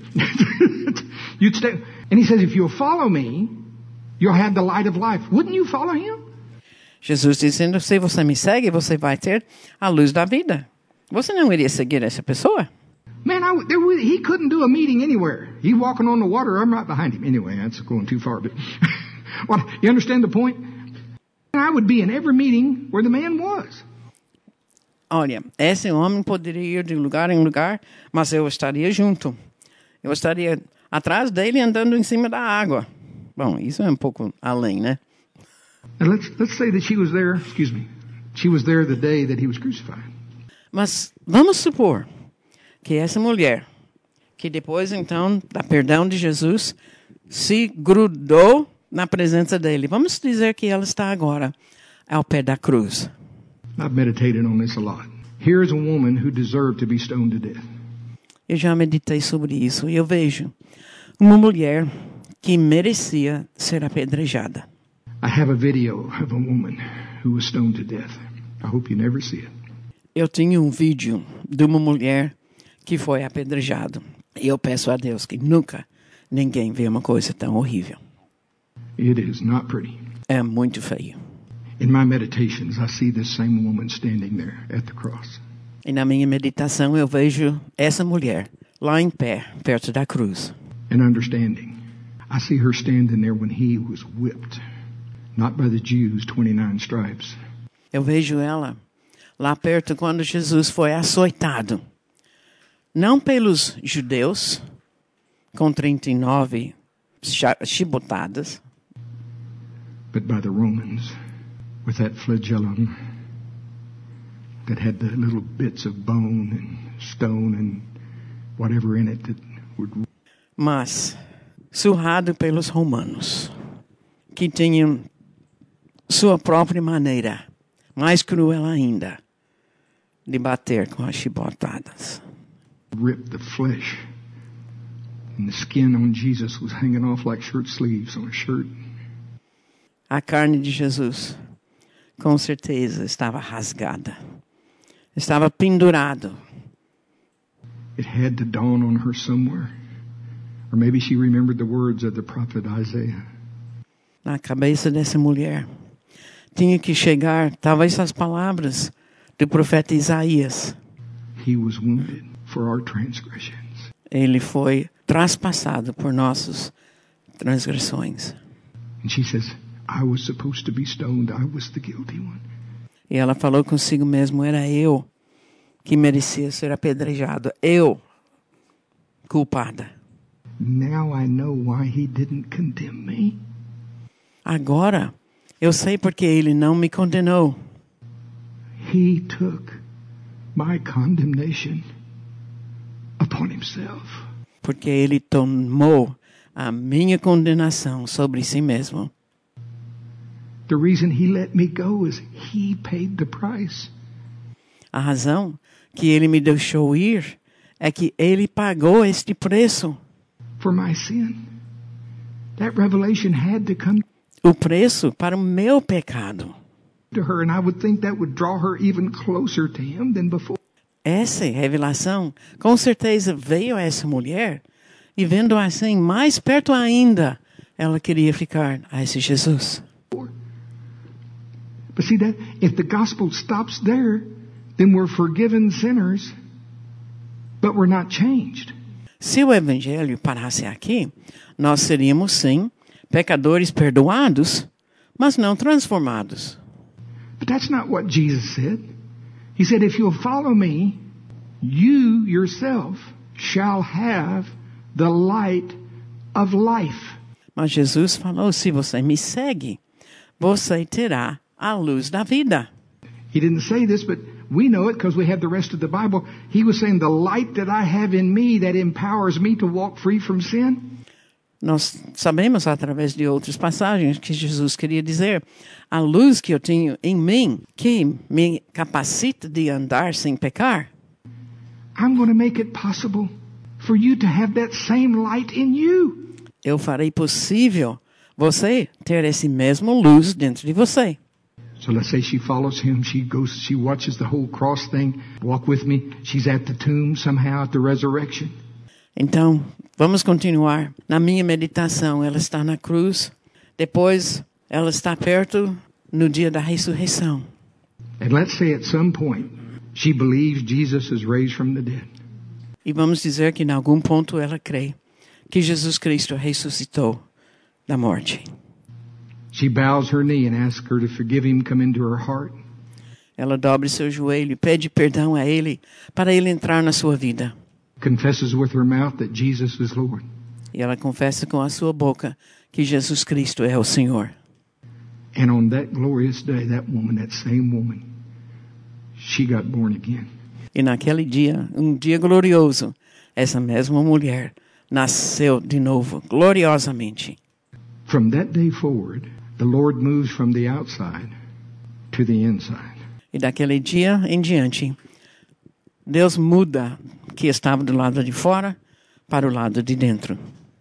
you'd stay. And he says, if you'll follow me, you'll have the light of life. Wouldn't you follow him? Jesus dizendo, se você me segue, você vai ter a luz da vida. Você não iria seguir essa pessoa? Man, I, there was, he couldn't do a meeting anywhere. He walking on the water, I'm right behind him. Anyway, that's going too far. But well, you understand the point? I would be in every meeting where the man was. Olha, esse homem poderia ir de lugar em lugar, mas eu estaria junto. Eu estaria atrás dele andando em cima da água. Bom, isso é um pouco além, né? And let's let's say that she was there, excuse me. She was there the day that he was crucified. Mas vamos supor que essa mulher, que depois então da perdão de Jesus, se grudou na presença dele. Vamos dizer que ela está agora ao pé da cruz. I've meditated on this a lot. Here is a woman who deserved to be stoned to death. Eu já meditei sobre isso e eu vejo uma mulher que merecia ser apedrejada. I have a video of a woman who was stoned to death. I hope you never see it. Eu tinha um vídeo de uma mulher que foi apedrejada. E eu peço a Deus que nunca ninguém vê uma coisa tão horrível. It is not pretty. É muito feio. In my meditations, I see this same woman standing there at the cross. E na minha meditação eu vejo essa mulher lá em pé, perto da cruz. And understanding, I see her standing there when he was whipped, not by the Jews, twenty-nine stripes. Eu vejo ela lá perto quando Jesus foi açoitado. Não pelos judeus, com trinta e nove chibotadas, but by the Romans, with that flagellum that had the little bits of bone and stone and whatever in it that would... Mas surrado pelos romanos, que tinham sua própria maneira, mais cruel ainda, de bater com as chibotadas. Ripped the flesh, and the skin on Jesus was hanging off like shirt sleeves on a shirt. A carne de Jesus, com certeza, estava rasgada. Estava pendurado. It had to dawn on her somewhere. Or maybe she remembered the words of the prophet Isaiah. Na cabeça dessa mulher tinha que chegar, talvez, as palavras do profeta Isaías. He was wounded for our transgressions. Ele foi traspassado por nossas transgressões. And she says, I was supposed to be stoned. I was the guilty one. E ela falou consigo mesmo, era eu que merecia ser apedrejado. Eu, culpada. Now I know why he didn't condemn me. Agora, eu sei porque ele não me condenou. He took my condemnation upon himself. Porque ele tomou a minha condenação sobre si mesmo. The reason he let me go is he paid the price. A razão que ele me deixou ir é que ele pagou este preço. For my sin. That revelation had to come O preço para o meu pecado. to her, and I would think that would draw her even closer to him than before. Essa revelação, com certeza, veio a essa mulher e vendo assim, mais perto ainda, ela queria ficar a esse Jesus. But see that, if the gospel stops there, then we're forgiven sinners, but we're not changed. Se o evangelho parasse aqui, nós seríamos, sim, pecadores perdoados, mas não transformados. But that's not what Jesus said. He said, if you'll follow me, you yourself shall have the light of life. Mas Jesus falou, se você me segue, você terá a luz da vida. He didn't say this, but we know it because we have the rest of the Bible. He was saying the light that I have in me that empowers me to walk free from sin. Nós sabemos através de outras passagens que Jesus queria dizer a luz que eu tenho em mim que me capacita de andar sem pecar. I'm going to make it possible for you to have that same light in you. Eu farei possível você ter esse mesmo luz dentro de você. So let's say she follows him. She goes, she watches the whole cross thing. Walk with me. She's at the tomb somehow at the resurrection. Então, vamos continuar. Na minha meditação, ela está na cruz. Depois, ela está perto no dia da ressurreição. And let's say at some point, she believes Jesus is raised from the dead. E vamos dizer que em algum ponto ela crê que Jesus Cristo ressuscitou da morte. She bows her knee and asks her to forgive him, come into her heart. Ela dobra seu joelho e pede perdão a Ele para Ele entrar na sua vida. Confesses with her mouth that Jesus is Lord. E ela confessa com a sua boca que Jesus Cristo é o Senhor. And on that glorious day, that woman, that same woman, she got born again. E naquele dia, um dia glorioso, essa mesma mulher nasceu de novo, gloriosamente. From that day forward, the Lord moves from the outside to the inside. E daquele dia em diante, Deus muda que estava do lado de fora para o lado de dentro.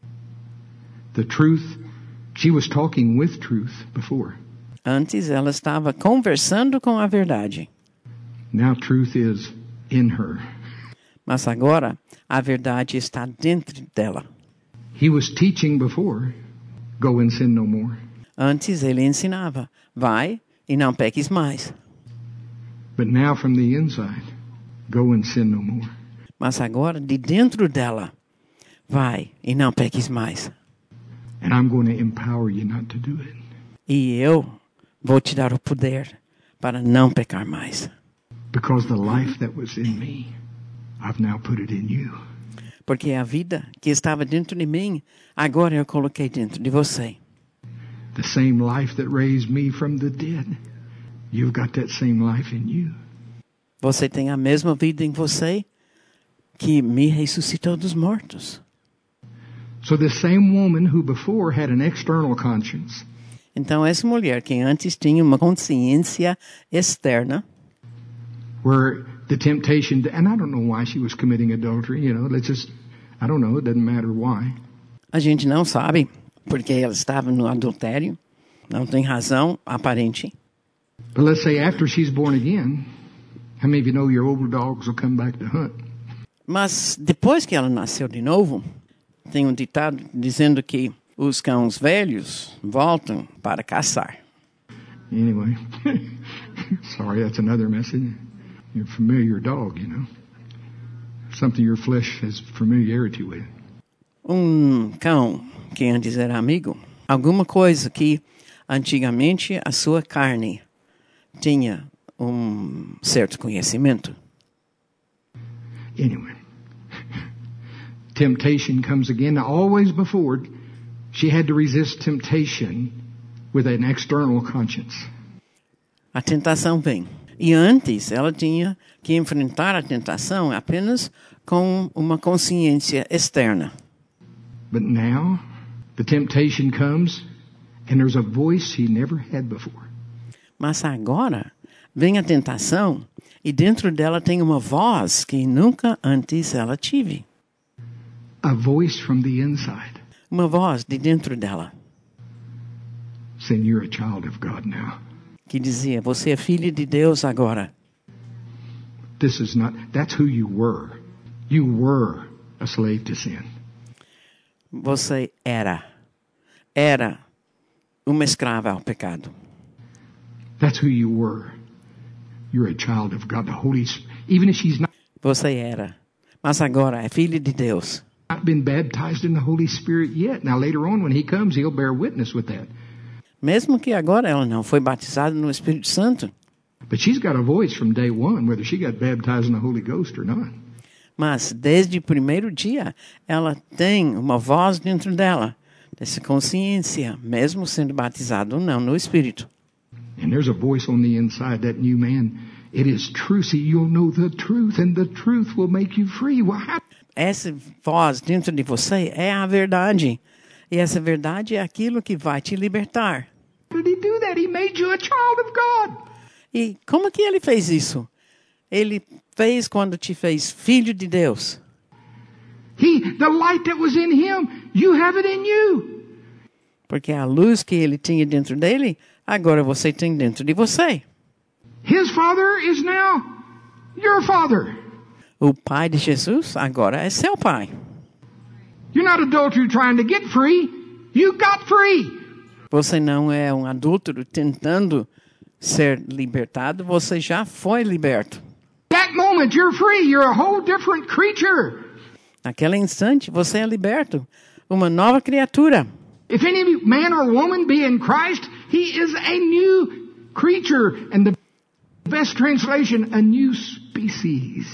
The truth, she was talking with truth before. Antes ela estava conversando com a verdade. Now truth is in her. Mas agora a verdade está dentro dela. He was teaching before, go and sin no more. Antes ele ensinava, vai e não peques mais. But now from the inside, go and sin no more. Mas agora de dentro dela, vai e não peques mais. And I'm going to empower you not to do it. E eu vou te dar o poder para não pecar mais. Because the life that was in me, I've now put it in you. Porque a vida que estava dentro de mim, agora eu coloquei dentro de você. The same life that raised me from the dead, you've got that same life in you. Você tem a mesma vida em você que me ressuscitou dos mortos. So the same woman who before had an external conscience, então essa mulher que antes tinha uma consciência externa, where the temptation, and I don't know why she was committing adultery, you know, let's just, I don't know, it doesn't matter why. A gente não sabe porque ela estava no adultério, não tem razão aparente. But let's say after she's born again, how many of you know your older dogs will come back to hunt? Mas depois que ela nasceu de novo, tem um ditado dizendo que os cães velhos voltam para caçar. Anyway, sorry, that's another message. Your familiar dog, you know. Something your flesh has familiarity with. Um cão que antes era amigo, alguma coisa que antigamente a sua carne tinha um certo conhecimento. Anyway, temptation comes again. Now, always before, she had to resist temptation with an external conscience. A tentação vem. E antes ela tinha que enfrentar a tentação apenas com uma consciência externa. But now, the temptation comes and there's a voice she never had before. Mas agora vem a tentação e dentro dela tem uma voz que nunca antes ela tive. A voice from the inside. Uma voz de dentro dela. Saying you're a child of God now. Que dizia, você é filho de Deus agora. This is not, that's who you were. You were a slave to sin. Você era, era uma escrava ao pecado. That's who you were. You're a child of God. The Holy Spirit, even if she's not, você era, mas agora é filho de Deus. Not been baptized in the Holy Spirit yet. Now later on when he comes, he'll bear witness with that. Mesmo que agora ela não foi batizada no Espírito Santo. But she's got a voice from day one, whether she got baptized in the Holy Ghost or not. Mas desde o primeiro dia, ela tem uma voz dentro dela, dessa consciência, mesmo sendo batizada ou não no Espírito. And there's a voice on the inside, that new man. It is true. See, you'll know the truth, and the truth will make you free. Well, how... Essa voz dentro de você é a verdade. E essa verdade é aquilo que vai te libertar. How did he do that? He made you a child of God. E como que ele fez isso? Ele fez quando te fez filho de Deus. He, the light that was in him, you have it in you. Porque a luz que ele tinha dentro dele, agora você tem dentro de você. His father is now your father. O pai de Jesus agora é seu pai. You're not adultery trying to get free. You got free. Você não é um adúltero tentando ser libertado, você já foi liberto. That moment you're free. You're a whole different creature. Naquele instante você é liberto, uma nova criatura. If any man or woman be in Christ, he is a new creature, and the best translation, a new species.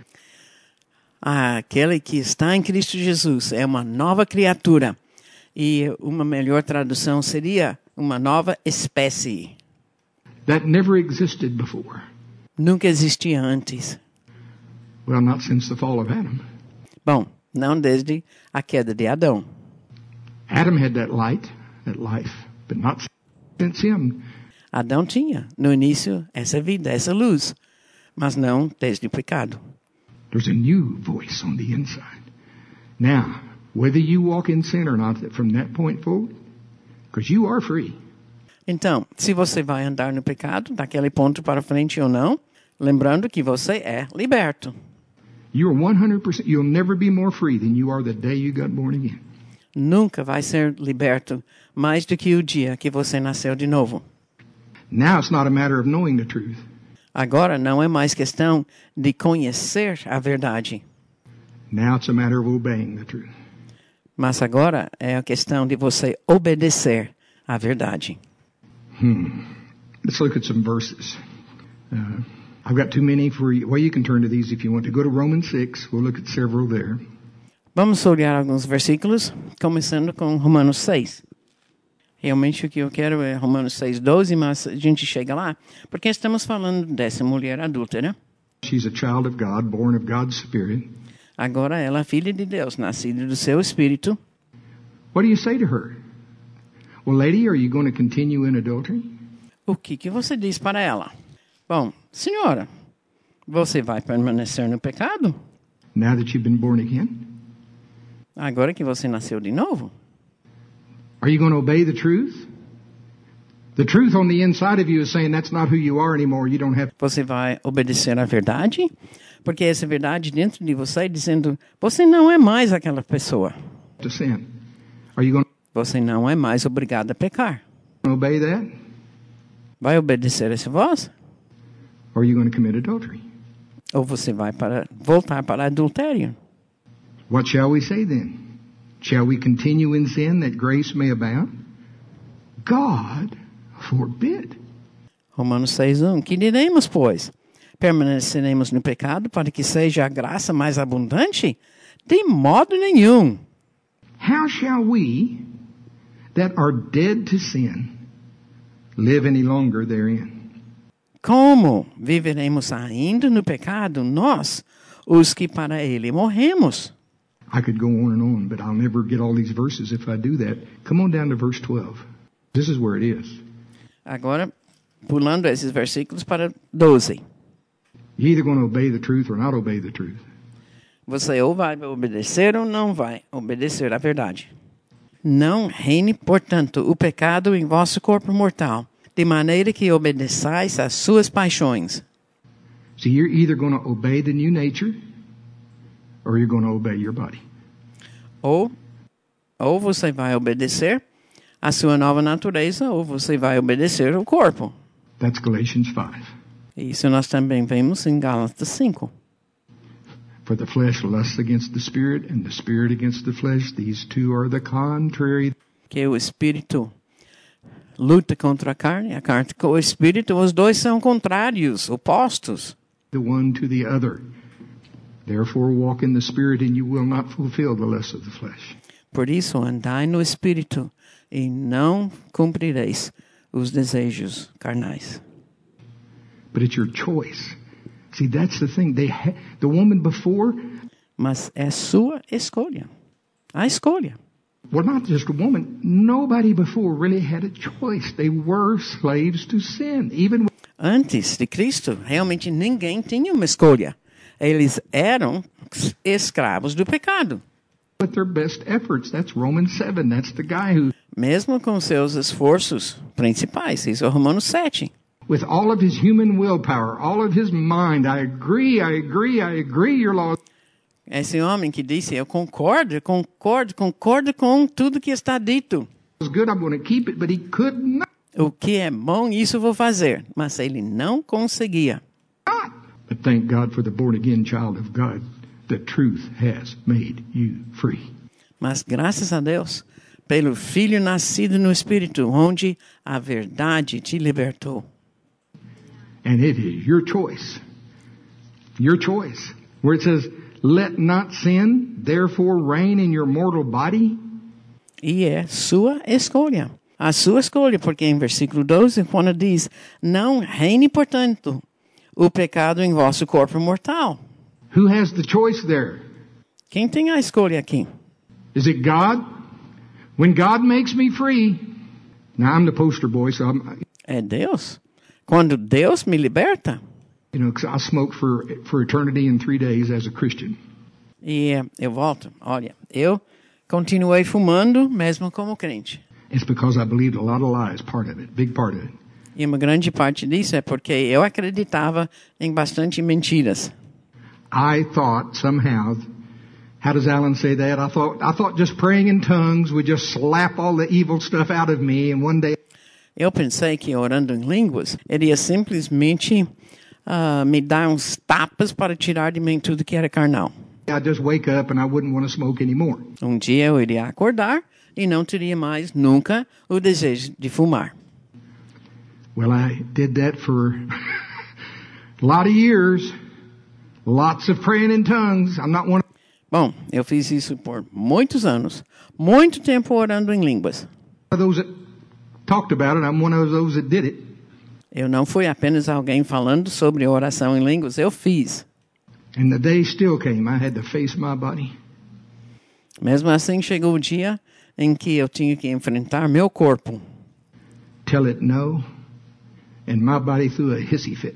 Aquele que está em Cristo Jesus é uma nova criatura. E uma melhor tradução seria uma nova espécie. That never existed before. Nunca existia antes. Well, not since the fall of Adam. Bom, não desde a queda de Adão. Adam had that light, that life, but not since him. Adão tinha, no início, essa vida, essa luz. Mas não desde o pecado. There's a new voice on the inside. Now, whether you walk in sin or not, from that point forward, because you are free. Então, se você vai andar no pecado, daquele ponto para frente ou não, lembrando que você é liberto. You're one hundred percent, you'll never be more free than you are the day you got born again. Nunca vai ser liberto mais do que o dia que você nasceu de novo. Now it's not a matter of knowing the truth. Agora não é mais questão de conhecer a verdade. Now it's a matter of obeying the truth. Mas agora é a questão de você obedecer à verdade. Hmm. Let's look at some verses. Uh, I've got too many for you. Well, you can turn to these if you want to. Go to Romans six. We'll look at several there. Vamos olhar alguns versículos, começando com Romanos seis. Realmente o que eu quero é Romanos seis, doze, mas a gente chega lá, porque estamos falando dessa mulher adúltera. She's a child of God, born of God's Spirit. Agora ela é filha de Deus, nascida do seu Espírito. What do you say to her? Well, lady, are you going to continue in adultery? O que, que você diz para ela? Bom, senhora, você vai permanecer no pecado? Now that you've been born again? Agora que você nasceu de novo? Are you going to obey the truth? The truth on the inside of you is saying that's not who you are anymore. You don't have. Você vai obedecer à verdade? Porque essa verdade dentro de você dizendo, você não é mais aquela pessoa. To sin. Are you going Você não é mais obrigado a pecar. to obey that? Vai obedecer essa voz? Or are you going to commit adultery? Ou você vai para voltar para adultério? What shall we say then? Shall we continue in sin that grace may abound? God forbid. Romanos seis, um. Que diremos, pois? Permaneceremos no pecado para que seja a graça mais abundante? De modo nenhum. How shall we that are dead to sin live any longer therein? Como viveremos ainda no pecado, nós, os que para ele morremos? I could go on and on, but I'll never get all these verses if I do that. Come on down to verse twelve. This is where it is. Agora, pulando esses versículos para doze. You're either going to obey the truth or not obey the truth. Você ou vai obedecer ou não vai obedecer à verdade. Não reine, portanto, o pecado em vosso corpo mortal, de maneira que obedeçais às suas paixões. So you're either going to obey the new nature or you're going to obey your body. Ou, ou você vai obedecer à sua nova natureza, ou você vai obedecer ao corpo. That's Galatians five. Isso nós também vemos em Gálatas cinco. For the flesh lusts against the spirit, and the spirit against the flesh. These two are the contrary. Que o espírito luta contra a carne, a carne com o espírito, os dois são contrários, opostos. The one to the other. Therefore walk in the spirit, and you will not fulfill the lusts of the flesh. Por isso, andai no espírito e não cumprireis os desejos carnais. But it's your choice. See, that's the thing. They ha- the woman before, Mas é sua escolha. A escolha. well, not just a woman. Nobody before really had a choice. They were slaves to sin. Even Antes de Cristo, realmente ninguém tinha uma escolha. Eles eram escravos do pecado. with their best efforts. That's Romans seven. That's the guy who, Mesmo com seus esforços principais. Isso é Romanos sete. with all of his human willpower, all of his mind, I agree, I agree, I agree, your law. Esse homem que disse, eu concordo, concordo, concordo com tudo que está dito. Is good, I'm going to keep it, but he could not. O que é bom, isso eu vou fazer. Mas ele não conseguia. But thank God for the born-again child of God. The truth has made you free. Mas graças a Deus, pelo Filho nascido no Espírito, onde a verdade te libertou. And it is your choice. Your choice. Where it says, let not sin therefore reign in your mortal body. E é sua escolha. A sua escolha, porque em versículo doze, quando diz, não reine, portanto, o pecado em vosso corpo mortal. Who has the choice there? Quem tem a escolha aqui? Is it God? When God makes me free. Now I'm the poster boy, so I'm, É Deus. Quando Deus me liberta, you know, 'cause I smoked for, for eternity in three days as a Christian. e eu volto, olha, eu continuei fumando mesmo como crente. It's because I believed a lot of lies, part of it, big part of it. E uma grande parte disso é porque eu acreditava em bastante mentiras. I thought somehow, how does Alan say that? I thought, I thought just praying in tongues would just slap all the evil stuff out of me, and one day Eu pensei que orando em línguas, ele ia simplesmente uh, me dar uns tapas para tirar de mim tudo que era carnal. I'd just wake up and I wouldn't want to smoke anymore. Um dia eu iria acordar e não teria mais nunca o desejo de fumar. Well, I did that for a lot of years. Lots of praying in tongues. I'm not one Bom, eu fiz isso por muitos anos. Muito tempo orando em línguas. of those that talked about it. I'm one of those that did it. Eu não fui apenas alguém falando sobre oração em línguas, eu fiz. And the day still came. I had to face my body. Mesmo assim, chegou o dia em que eu tinha que enfrentar meu corpo. Tell it no. And my body threw a hissy fit.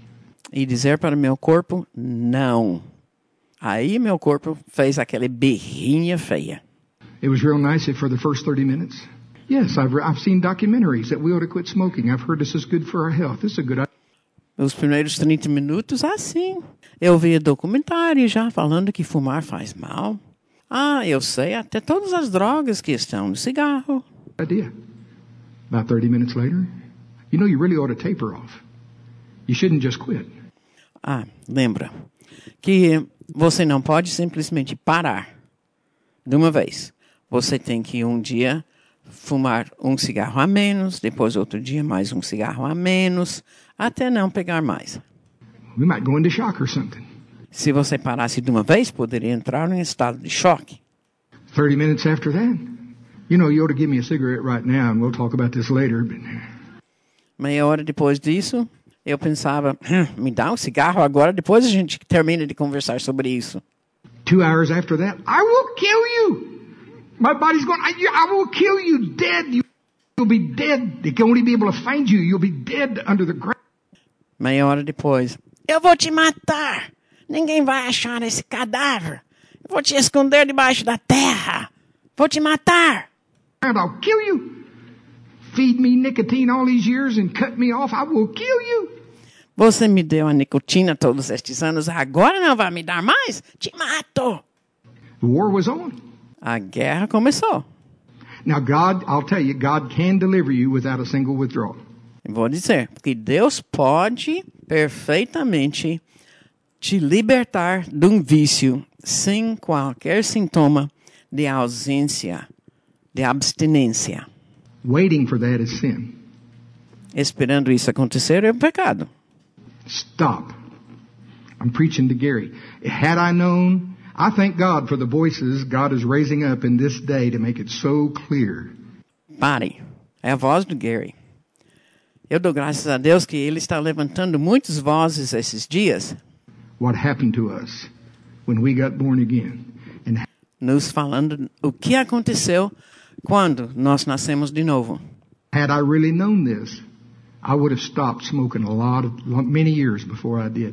E dizer para meu corpo, não. Aí meu corpo fez aquela berrinha feia. It was real nice for the first thirty minutes. Yes, I've, I've seen documentaries that we ought to quit smoking. I've heard this is good for our health. This is a good idea. Os primeiros trinta minutos, assim. Eu via documentários já falando que fumar faz mal. Ah, eu sei até todas as drogas que estão no cigarro. idea. About thirty minutes later, you know you really ought to taper off. You shouldn't just quit. Ah, lembra que você não pode simplesmente parar de uma vez. Você tem que um dia fumar um cigarro a menos, depois outro dia mais um cigarro a menos, até não pegar mais. We might go into shock or something. Se você parasse de uma vez, poderia entrar em estado de choque. thirty minutes after that, you know, you ought to give me a cigarette right now, and we'll talk about this later. But Meia hora depois disso, eu pensava, hum, me dá um cigarro agora, depois a gente termina de conversar sobre isso. two hours after that, I will kill you. My body's going, I, I will kill you dead. You, you'll be dead. They can only be able to find you. You'll be dead under the ground. Meia hora depois, eu vou te matar. Ninguém vai achar esse cadáver. Eu vou te esconder debaixo da terra. Vou te matar. And I'll kill you. Feed me nicotine all these years and cut me off. I will kill you. Você me deu a nicotina todos estes anos, agora não vai me dar mais? Te mato. The war was on. A guerra começou. Now God, I'll tell you, God can deliver you without a single withdrawal. Vou dizer, que Deus pode perfeitamente te libertar de um vício sem qualquer sintoma de ausência, de abstinência. Waiting for that is sin. Esperando isso acontecer é um pecado. Stop. I'm preaching to Gary. Had I known, I thank God for the voices God is raising up in this day to make it so clear. Pare. É a voz do Gary. Eu dou graças a Deus que ele está levantando muitas vozes esses dias. What happened to us when we got born again. And Nos falando o que aconteceu quando nós nascemos de novo. had I really known this, I would have stopped smoking a lot of, many years before I did.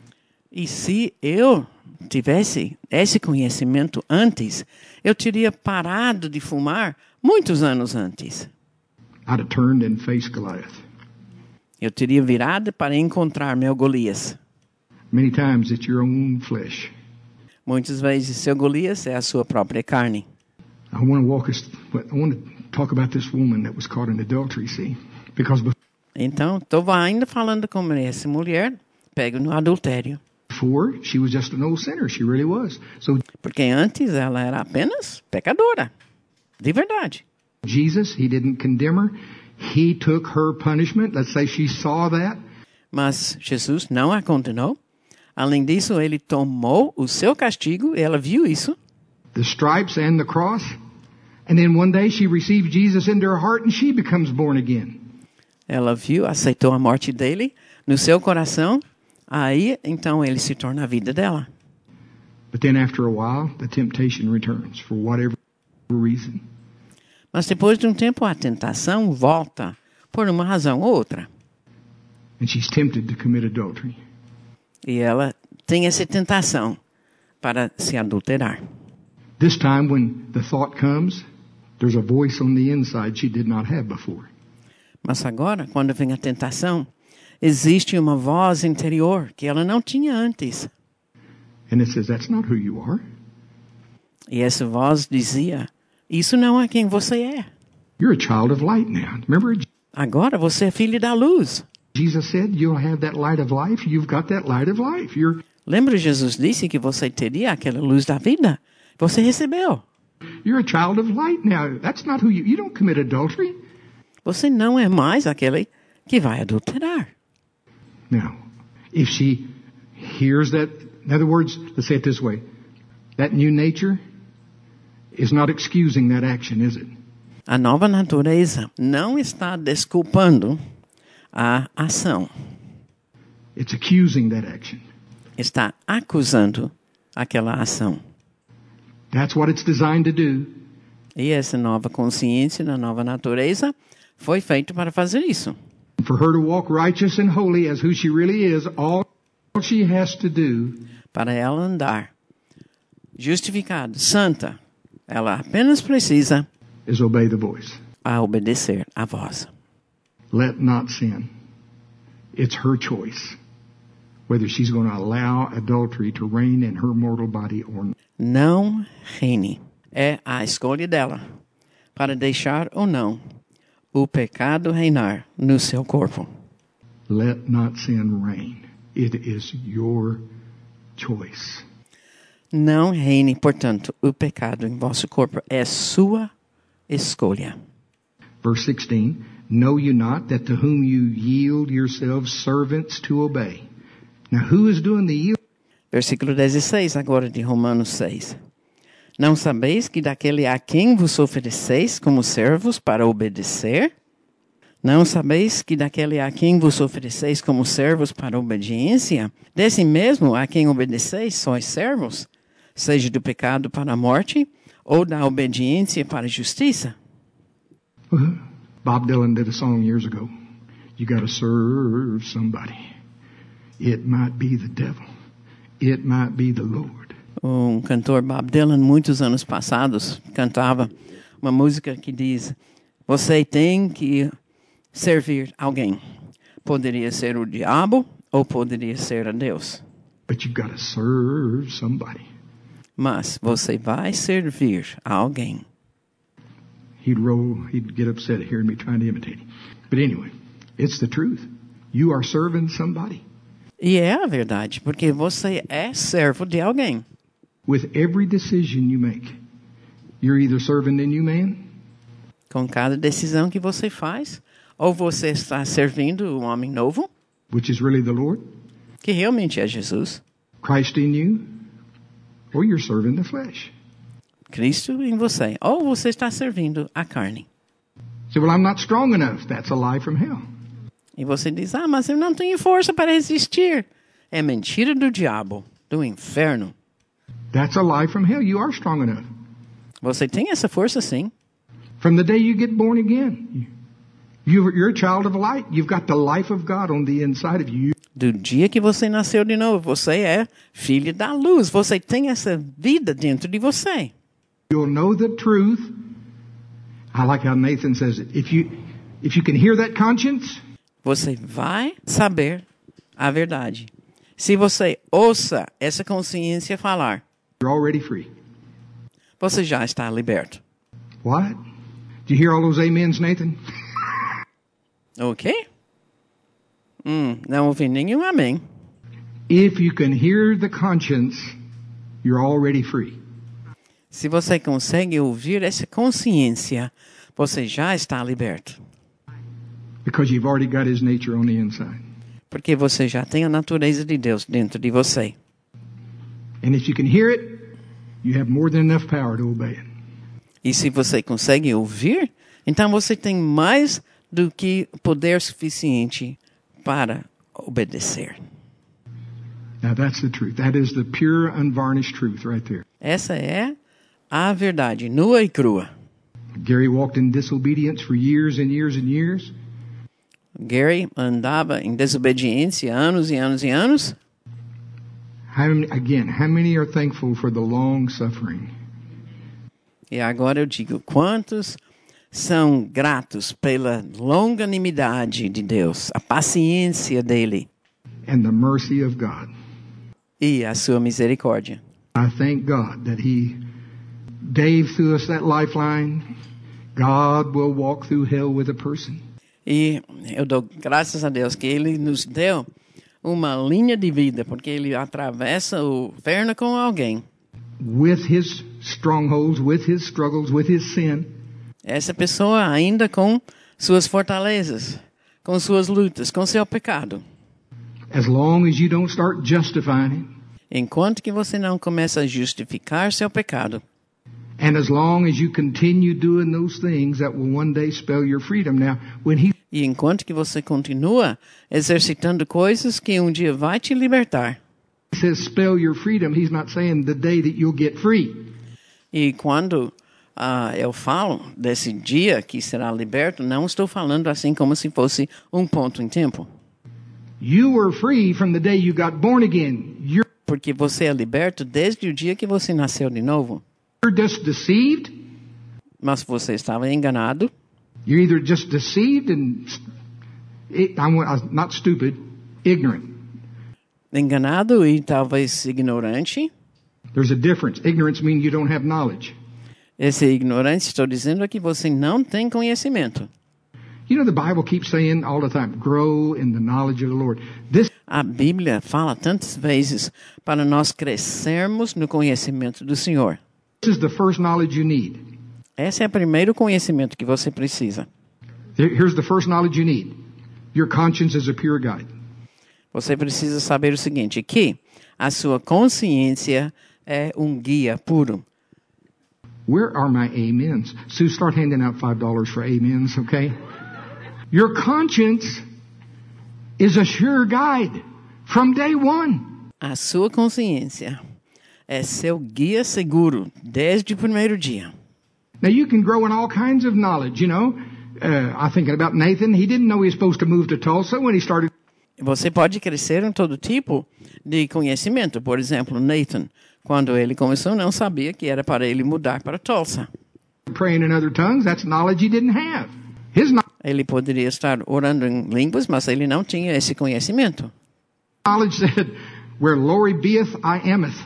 E se eu tivesse esse conhecimento antes, eu teria parado de fumar muitos anos antes. I'd have turned and faced Goliath. Eu teria virado para encontrar meu Golias. Many times it's your own flesh. Muitas vezes seu Golias é a sua própria carne. I want to walk us, I want to talk about this woman that was caught in adultery, see? Because Então, estou ainda falando como essa mulher pega no adultério. before, she was just an old sinner. She really was. So Porque antes ela era apenas pecadora. De verdade. Jesus, he didn't condemn her. He took her punishment. Let's say she saw that. Mas Jesus não a condenou. Além disso, ele tomou o seu castigo, ela viu isso. The stripes and the cross. And then one day she received Jesus into her heart and she becomes born again. Ela viu, aceitou a morte dele no seu coração. Aí, então, ele se torna a vida dela. But then after a while, the temptation returns for whatever reason. Mas depois de um tempo, a tentação volta por uma razão ou outra. And she's tempted to commit adultery. E ela tem essa tentação para se adulterar. This time when the thought comes, there's a voice on the inside she did not have before. Mas agora, quando vem a tentação, existe uma voz interior que ela não tinha antes. And it says, that's not who you are. E essa voz dizia, isso não é quem você é. You're a child of light now. Remember, Agora você é filho da luz. Jesus said, you'll have that light of life. You've got that light of life. You're, Lembra, Jesus disse que você teria aquela luz da vida? Você recebeu. you're a child of light now. That's not who you, you don't commit adultery. Você não é mais aquele que vai adulterar. Now, if she hears that, in other words, let's say it this way, that new nature is not excusing that action, is it? A nova natureza não está desculpando a ação. It's accusing that action. Está acusando aquela ação. That's what it's designed to do. E essa nova consciência da nova natureza foi feita para fazer isso. For her to walk righteous and holy as who she really is, all she has to do Para ela andar justificada, santa, ela apenas precisa is obey the voice. a obedecer a voz. Let not sin. It's her choice whether she's going to allow adultery to reign in her mortal body or not. Não reine. É a escolha dela para deixar ou não o pecado reinar no seu corpo. Let not sin reign. It is your choice. Não reine, portanto, o pecado em vosso corpo. É sua escolha. Verse sixteen, know you not that to whom you yield yourselves servants to obey. Now who is doing the yield? Versículo dezesseis, agora de Romanos seis. Não sabeis que daquele a quem vos ofereceis como servos para obedecer? Não sabeis que daquele a quem vos ofereceis como servos para obediência? Desse mesmo a quem obedeceis sois servos? Seja do pecado para a morte ou da obediência para a justiça? Bob Dylan did a song years ago. You got to serve somebody. It might be the devil. It might be the Lord. Um cantor, Bob Dylan, muitos anos passados, cantava uma música que diz: você tem que servir alguém. Poderia ser o diabo ou poderia ser a Deus. But you've got to serve somebody. Mas você vai servir a alguém. He'd roll, he'd get upset hearing me trying to imitate him. But anyway, it's the truth. You are serving somebody. E é a verdade, porque você é servo de alguém. With every decision you make, you're either serving the new man, Com cada decisão que você faz, ou você está servindo o homem novo, which is really the Lord, que realmente é Jesus, Christ in you, or you're serving the flesh. Cristo em você, ou você está servindo a carne. Say, well, I'm not strong enough. That's a lie from hell. E você diz, ah, mas eu não tenho força para resistir. É mentira do diabo, do inferno. That's a lie from hell. You are strong enough. Você tem essa força, sim. From the day you get born again, you, you're a child of light. You've got the life of God on the inside of you. Do dia que você nasceu de novo, você é filho da luz. Você tem essa vida dentro de você. You'll know the truth. I like how Nathan says it. If you, if you can hear that conscience, você vai saber a verdade. Se você ouça essa consciência falar, you're already free. você já está liberto. What? Did you hear all those amens, Nathan? Ok? Hum, não ouvi nenhum amém. If you can hear the conscience, you're already free. Se você consegue ouvir essa consciência, você já está liberto. Because you've already got his nature on the inside. Porque você já tem a natureza de Deus dentro de você. And if you can hear it, you have more than enough power to obey it. E se você consegue ouvir, então você tem mais do que poder suficiente para obedecer. Now that's the truth. That is the pure, unvarnished truth right there. Essa é a verdade, nua e crua. Gary walked in disobedience for years and years and years. Gary andava em desobediência anos e anos e anos. How many, again, how many are thankful for the long suffering? E agora eu digo, quantos são gratos pela longanimidade de Deus, a paciência dele And the mercy of God. e a sua misericórdia. I thank God that He gave to us that lifeline. God will walk through hell with a person. E eu dou graças a Deus que Ele nos deu uma linha de vida, porque Ele atravessa o inferno com alguém. With his strongholds, with his struggles, with his sin. Essa pessoa ainda com suas fortalezas, com suas lutas, com seu pecado. As long as you don't start justifying it. Enquanto que você não começa a justificar seu pecado. And as long as you continue doing those things that will one day spell your freedom. Now, when he E enquanto que você continua exercitando coisas que um dia vai te libertar. says spell your freedom, he's not saying the day that you'll get free. E quando uh, eu falo desse dia que será liberto, não estou falando assim como se fosse um ponto em tempo. You were free from the day you got born again. You're, Porque você é liberto desde o dia que você nasceu de novo. you're just deceived. Mas você estava enganado. You're either just deceived and I'm not stupid, ignorant. Enganado e talvez ignorante. There's a difference. Ignorance means you don't have knowledge. Esse ignorante, estou dizendo, é que você não tem conhecimento. You know, the Bible keeps saying all the time, grow in the knowledge of the Lord. This A Bíblia fala tantas vezes para nós crescermos no conhecimento do Senhor. is the first knowledge you need. Esse é o primeiro conhecimento que você precisa. Here- Here's the first knowledge you need. Your conscience is a pure guide. Você precisa saber o seguinte, que a sua consciência é um guia puro. Where are my amens? Sue, start handing out five dollars for amens, okay? Your conscience is a sure guide from day one. A sua consciência é seu guia seguro desde o primeiro dia. Now you can grow in all kinds of knowledge, you know. Uh, I'm thinking about Nathan. He didn't know he was supposed to move to Tulsa when he started Você pode crescer em todo tipo de conhecimento. Por exemplo, Nathan, quando ele começou, não sabia que era para ele mudar para Tulsa. praying in other tongues. That's knowledge he didn't have. His Ele poderia estar orando em línguas, mas ele não tinha esse conhecimento. knowledge said, where Lori beeth, I ameth.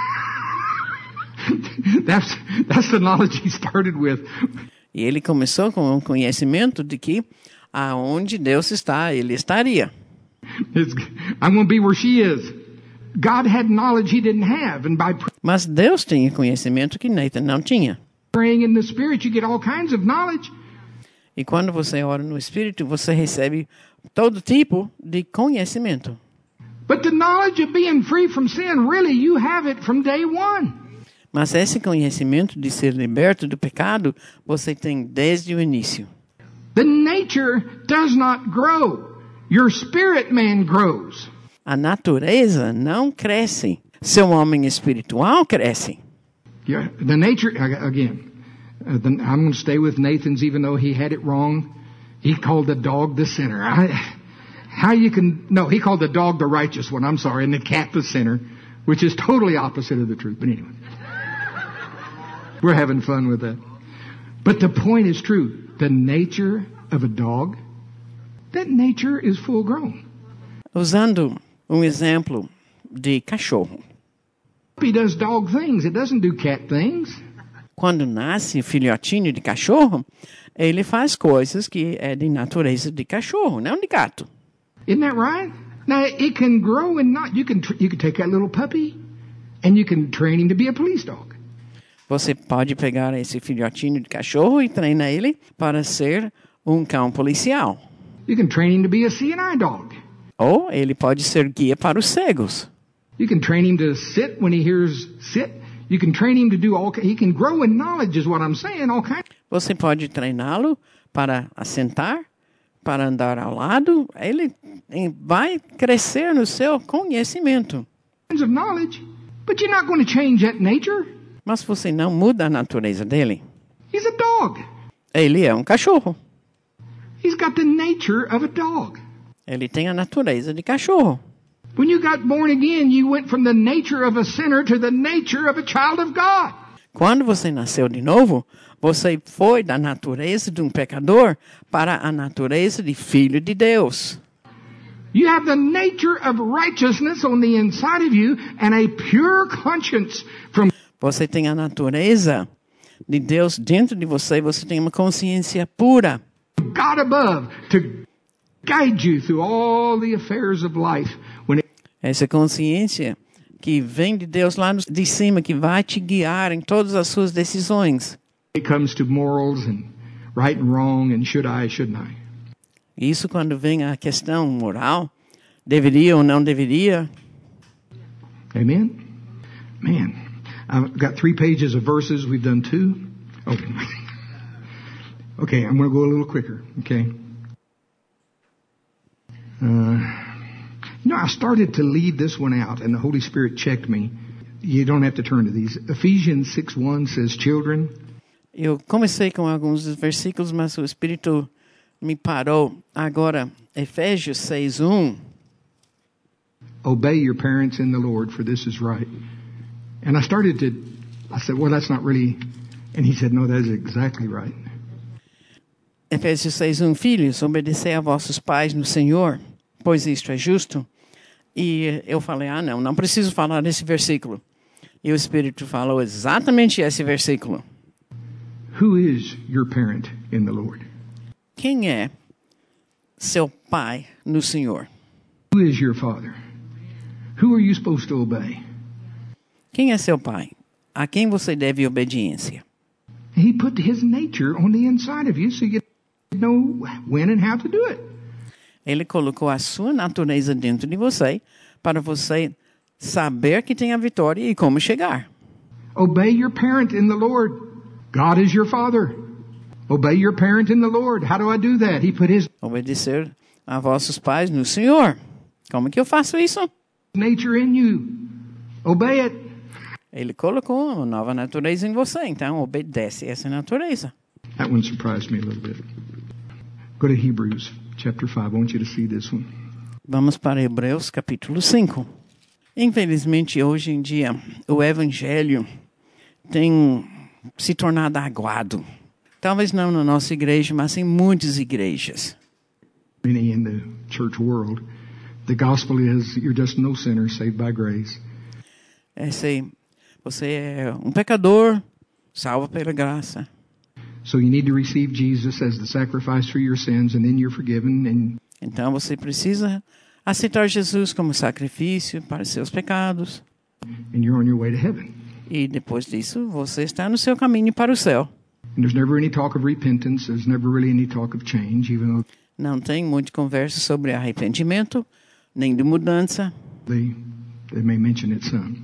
that's, that's the knowledge he started with. E ele começou com o conhecimento de que aonde Deus está, ele estaria. It's, I'm going to be where she is. God had knowledge he didn't have. And by Mas Deus tinha conhecimento que Nathan não tinha. praying in the Spirit, you get all kinds of knowledge. E quando você ora no Espírito, você recebe todo tipo de conhecimento. But the knowledge of being free from sin, really, you have it from day one. Mas esse conhecimento de ser liberto do pecado, você tem desde o início. The nature does not grow. Your spirit man grows. A natureza não cresce. Seu homem espiritual cresce. Yeah, the nature, ag- again, uh, the, I'm going to stay with Nathan's even though he had it wrong. He called the dog the sinner. I, how you can, no, he called the dog the righteous one, I'm sorry, and the cat the sinner, which is totally opposite of the truth. But anyway, we're having fun with that. But the point is true. The nature of a dog, that nature is full grown. Usando um exemplo de cachorro. He does dog things. It doesn't do cat things. Quando nasce filhotinho de cachorro, ele faz coisas que é de natureza de cachorro, não de gato. Isn't that right? Now it can grow and not. You can tr- you can take that little puppy, and you can train him to be a police dog. Você pode pegar esse filhotinho de cachorro e treinar ele para ser um cão policial. You can train him to be a C N I dog. Ou ele pode ser guia para os cegos. You can train him to sit when he hears sit. You can train him to do all. He can grow in knowledge, is what I'm saying. All kinds. Você pode treiná-lo para assentar, para andar ao lado. Ele vai crescer no seu conhecimento. of knowledge, but you're not going to change that nature. Mas você não muda a natureza dele. He's a dog. Ele é um cachorro. He's got the nature of a dog. Ele tem a natureza de cachorro. When you got born again, you went from the nature of a sinner to the nature of a child of God. Quando você nasceu de novo, você foi da natureza de um pecador para a natureza de filho de Deus. You have the nature of righteousness on the inside of you and a pure conscience from Você tem a natureza de Deus dentro de você, você tem uma consciência pura. God above to guide you through all the affairs of life. When it Essa consciência que vem de Deus lá de cima, que vai te guiar em todas as suas decisões. it comes to morals and right and wrong and should I, shouldn't I. Isso quando vem a questão moral, deveria ou não deveria. Amen? Man, I've got three pages of verses. We've done two. Okay. Okay, I'm going to go a little quicker. Okay. Uh, you know, I started to leave this one out, and the Holy Spirit checked me. You don't have to turn to these. Ephesians six one says, children. Eu comecei com alguns dos versículos, mas o Espírito me parou. Agora, Efésios seis um. Obey your parents in the Lord, for this is right. And I started to, I said, well, that's not really, and he said, no, that is exactly right. Efésios seis um, filhos, obedecei a vossos pais no Senhor, pois isto é justo. E eu falei, ah, não, não preciso falar desse versículo. E o Espírito falou exatamente esse versículo. Who is your parent in the Lord? Quem é seu pai no Senhor? Who is your father? Who are you supposed to obey? Quem é seu pai? A quem você deve obediência? He put his nature on the inside of you so you know when and how to do it. Ele colocou a sua natureza dentro de você para você saber que tem a vitória e como chegar. Obey your parent in the Lord. God is your father. Obey your parent in the Lord. How do I do that? He put his Obedecer a vossos pais no Senhor. Como que eu faço isso? nature in you. Obey it. Ele colocou uma nova natureza em você, então obedece essa natureza. That one surprised me a little bit. Go to Hebrews chapter five. I want you to see this one. Vamos para Hebreus capítulo cinco. Infelizmente, hoje em dia, o Evangelho tem se tornado aguado. Talvez não na nossa igreja, mas em muitas igrejas. Many in the church world, the gospel is you're just no sinner saved by grace. Esse, você é um pecador, salvo pela graça. So you need to receive Jesus as the sacrifice for your sins, and then you're forgiven. And Então você precisa aceitar Jesus como sacrifício para seus pecados. and you're on your way to heaven. E depois disso, você está no seu caminho para o céu. And there's never any talk of repentance. There's never really any talk of change, even though Não tem muita conversa sobre arrependimento, nem de mudança, they they may mention it some.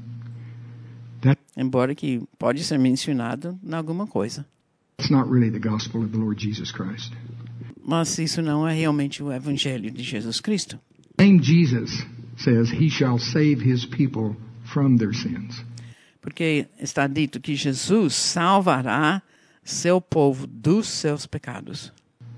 That embora que pode ser mencionado em alguma coisa. It's not really the gospel of the Lord Jesus Christ. Mas isso não é realmente o Evangelho de Jesus Cristo. Same Jesus says he shall save his people from their sins. Porque está dito que Jesus salvará seu povo dos seus pecados.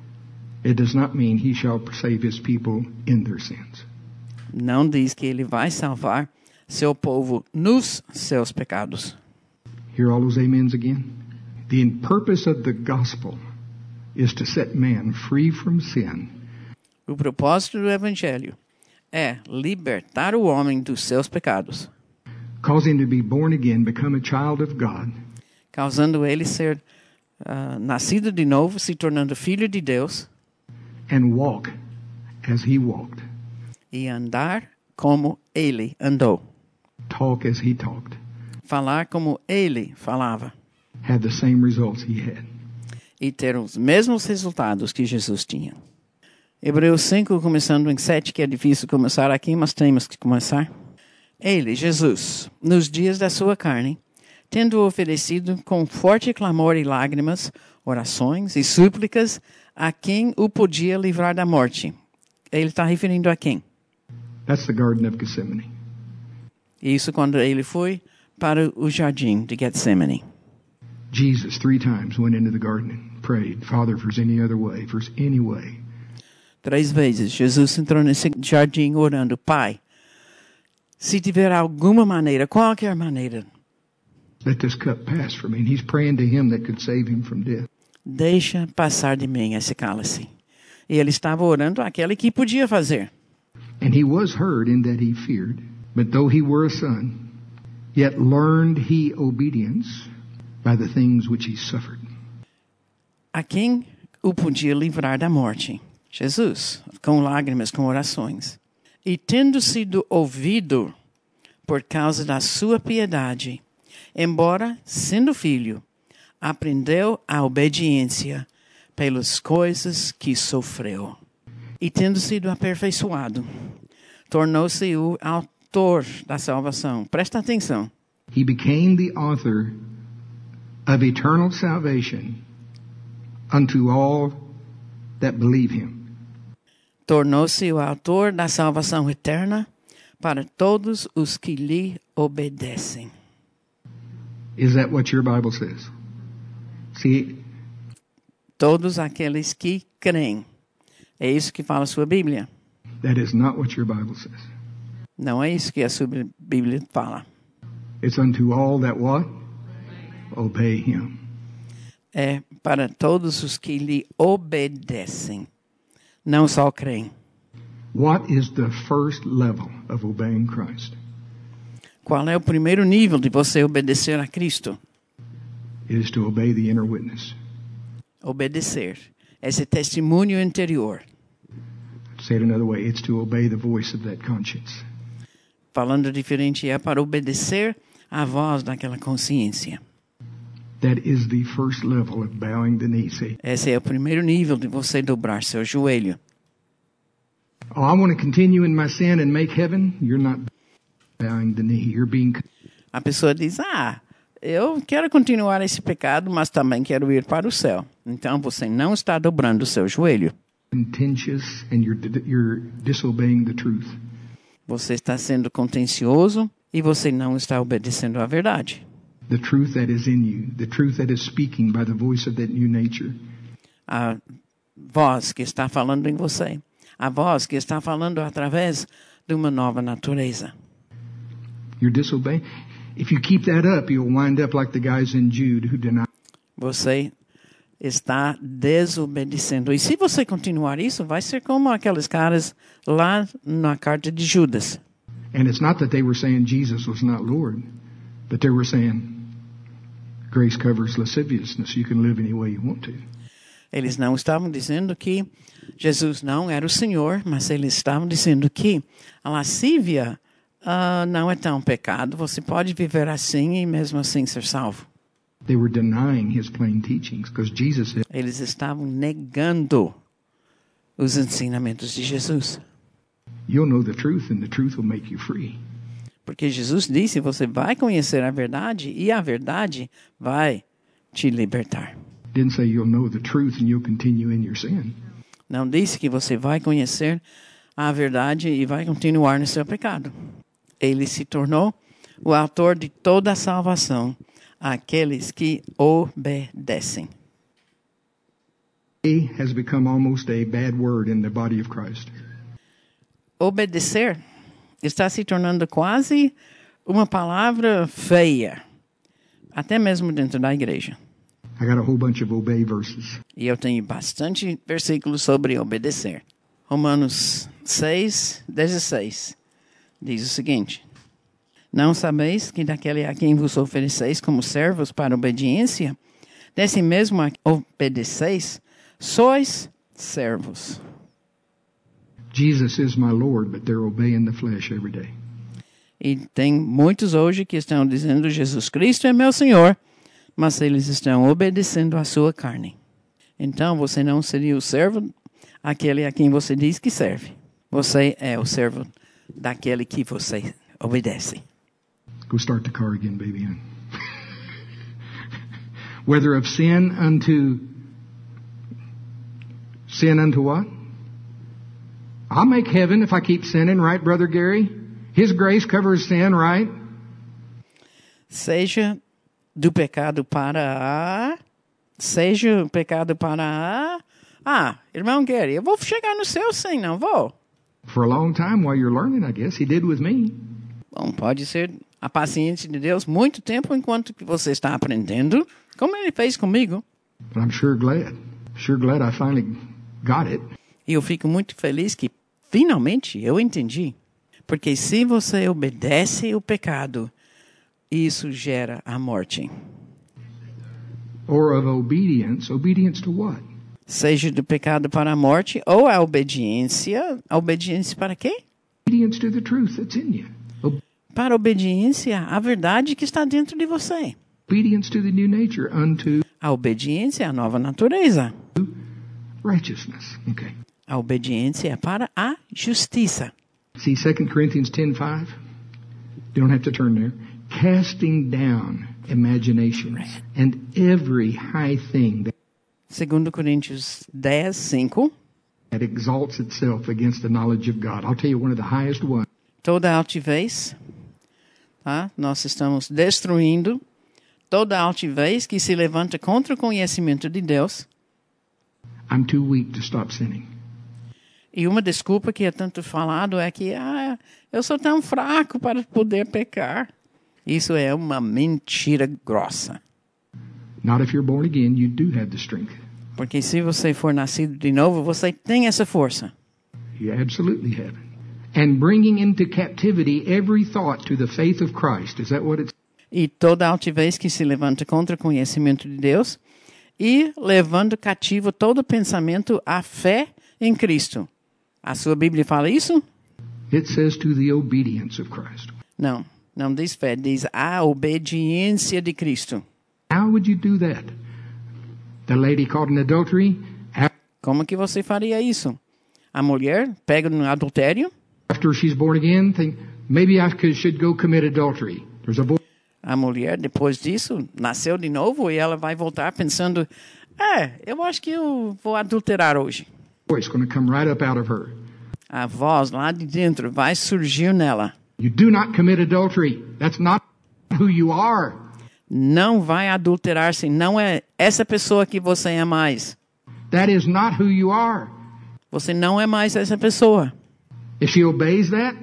It does not mean he shall save his people in their sins. Não diz que ele vai salvar seu povo nos seus pecados. Hear all those amens again? The purpose of the gospel is to set man free from sin. O propósito do Evangelho é libertar o homem dos seus pecados, Cause him to be born again, become a child of God, causando ele ser uh, nascido de novo, se tornando filho de Deus and walk as he walked, e andar como ele andou, talk as he talked, falar como ele falava have the same results he had. e ter os mesmos resultados que Jesus tinha. Hebreus cinco, começando em sete, que é difícil começar aqui, mas temos que começar. Ele, Jesus, nos dias da sua carne, tendo oferecido com forte clamor e lágrimas, orações e súplicas a quem o podia livrar da morte. Ele está referindo a quem? That's the Garden of Gethsemane. Isso quando ele foi para o jardim de Getsemane. Jesus three times went into the garden and prayed, Father, if there's any other way, if there's any way, Três vezes Jesus entrou nesse jardim orando, Pai, se tiver alguma maneira, qualquer maneira, let this cup pass from me. And he's praying to him that could save him from death. deixa passar de mim esse cálice. E ele estava orando aquele que podia fazer. And he was heard in that he feared. But though he were a son, yet learned he obedience by the things which he suffered. A quem o podia livrar da morte? Jesus, com lágrimas, com orações. E tendo sido ouvido por causa da sua piedade, embora sendo filho, aprendeu a obediência pelas coisas que sofreu. E tendo sido aperfeiçoado, tornou-se o autor da salvação. Presta atenção. He became the author of eternal salvation unto all that believe him. Tornou-se o autor da salvação eterna para todos os que lhe obedecem. Is that what your Bible says? See, Todos aqueles que creem. É isso que fala a sua Bíblia? that is not what your Bible says. Não é isso que a sua Bíblia fala. It's unto all that what? Obey him. É para todos os que lhe obedecem. Não só creem. What is the first level of obeying Christ? Qual é o primeiro nível de você obedecer a Cristo? It is to obey the inner witness. Obedecer. Esse testemunho interior. Say it another way, it's to obey the voice of that conscience. Falando diferente, é para obedecer à voz daquela consciência. That is the first level of bowing the knee. Say, Esse é o primeiro nível de você dobrar seu joelho. oh, I want to continue in my sin and make heaven. You're not bowing the knee. You're being A pessoa diz, ah, eu quero continuar esse pecado, mas também quero ir para o céu. Então você não está dobrando o seu joelho. contentious and you're, you're disobeying the truth. Você está sendo contencioso e você não está obedecendo à verdade. The truth that is in you, the truth that is speaking by the voice of that new nature. A voz que está falando em você. A voz que está falando através de uma nova natureza. You're disobeying. If you keep that up, you'll wind up like the guys in Jude who deny. Você está desobedecendo. E se você continuar isso, vai ser como aqueles caras lá na carta de Judas. And it's not that they were saying Jesus was not Lord, but they were saying grace covers lasciviousness. You can live any way you want to. Eles não estavam dizendo que Jesus não era o Senhor, mas eles estavam dizendo que a lascívia uh, não é tão pecado. Você pode viver assim e mesmo assim ser salvo. They were denying his plain teachings because Jesus said, Eles estavam negando os ensinamentos de Jesus. you'll know the truth and the truth will make you free. Porque Jesus disse, você vai conhecer a verdade e a verdade vai te libertar. Didn't say you'll know the truth and you'll continue in your sin. Não disse que você vai conhecer a verdade e vai continuar no seu pecado. Ele se tornou o autor de toda a salvação, àqueles que obedecem. Obey has become almost a bad word in the body of Christ. Obedecer está se tornando quase uma palavra feia, até mesmo dentro da igreja. I got a whole bunch of obey verses. E eu tenho bastante versículos sobre obedecer. Romanos seis, dezesseis diz o seguinte: não sabeis que daquele a quem vos ofereceis como servos para obediência, desse mesmo a quem obedeceis, sois servos. Jesus is my Lord, but they're obeying the flesh every day. E tem muitos hoje que estão dizendo Jesus Cristo é meu Senhor, mas eles estão obedecendo à sua carne. Então você não seria o servo aquele a quem você diz que serve. Você é o servo daquele que você obedece. Go start the car again, baby. Whether of sin unto sin unto what? I'll make heaven if I keep sinning, right, Brother Gary? His grace covers sin, right? Seja do pecado para a... Seja o pecado para a... Ah, irmão Gary, eu vou chegar no céu sim, não vou? For a long time while you're learning, I guess. He did with me. Bom, pode ser a paciência de Deus muito tempo enquanto que você está aprendendo, como Ele fez comigo. But I'm sure glad. Sure glad I finally got it. E eu fico muito feliz que finalmente eu entendi. Porque se você obedece o pecado, isso gera a morte. Or of obedience. Obedience to what? Seja do pecado para a morte ou a obediência. A obediência para quê? Obedience to the truth that's in you. Ob- Para a obediência à verdade que está dentro de você. obedience to the new nature unto A obediência à nova natureza. righteousness. Okay. A obediência é para a justiça. See Second Corinthians ten five? You don't have to turn there. Casting down imaginations and every high thing that Segundo Coríntios dez, cinco. that exalts itself against the knowledge of God. I'll tell you one of the highest ones. Toda altivez, tá? Nós estamos destruindo toda altivez que se levanta contra o conhecimento de Deus. I'm too weak to stop sinning. E uma desculpa que é tanto falado é que ah, eu sou tão fraco para poder pecar. Isso é uma mentira grossa. Not if you're born again, you do have the strength. Porque se você for nascido de novo, você tem essa força. You absolutely have it. And bringing into captivity every thought to the faith of Christ. Is that what it's? E toda altivez que se levanta contra o conhecimento de Deus e levando cativo todo pensamento à fé em Cristo. A sua Bíblia fala isso? It says to the obedience of Christ. Não, não diz fé, diz a obediência de Cristo. How would you do that? The lady caught in adultery, Como que você faria isso? A mulher pega no adultério, after she's born again, think, maybe I could, should go commit adultery. There's a boy a mulher depois disso nasceu de novo e ela vai voltar pensando, é, eu acho que eu vou adulterar hoje. voice going to come right up out of her. A voz lá de dentro vai surgir nela. You do not commit adultery. That's not who you are. Não vai adulterar-se, não é essa pessoa que você é mais. That is not who you are. Você não é mais essa pessoa. If she obeys that,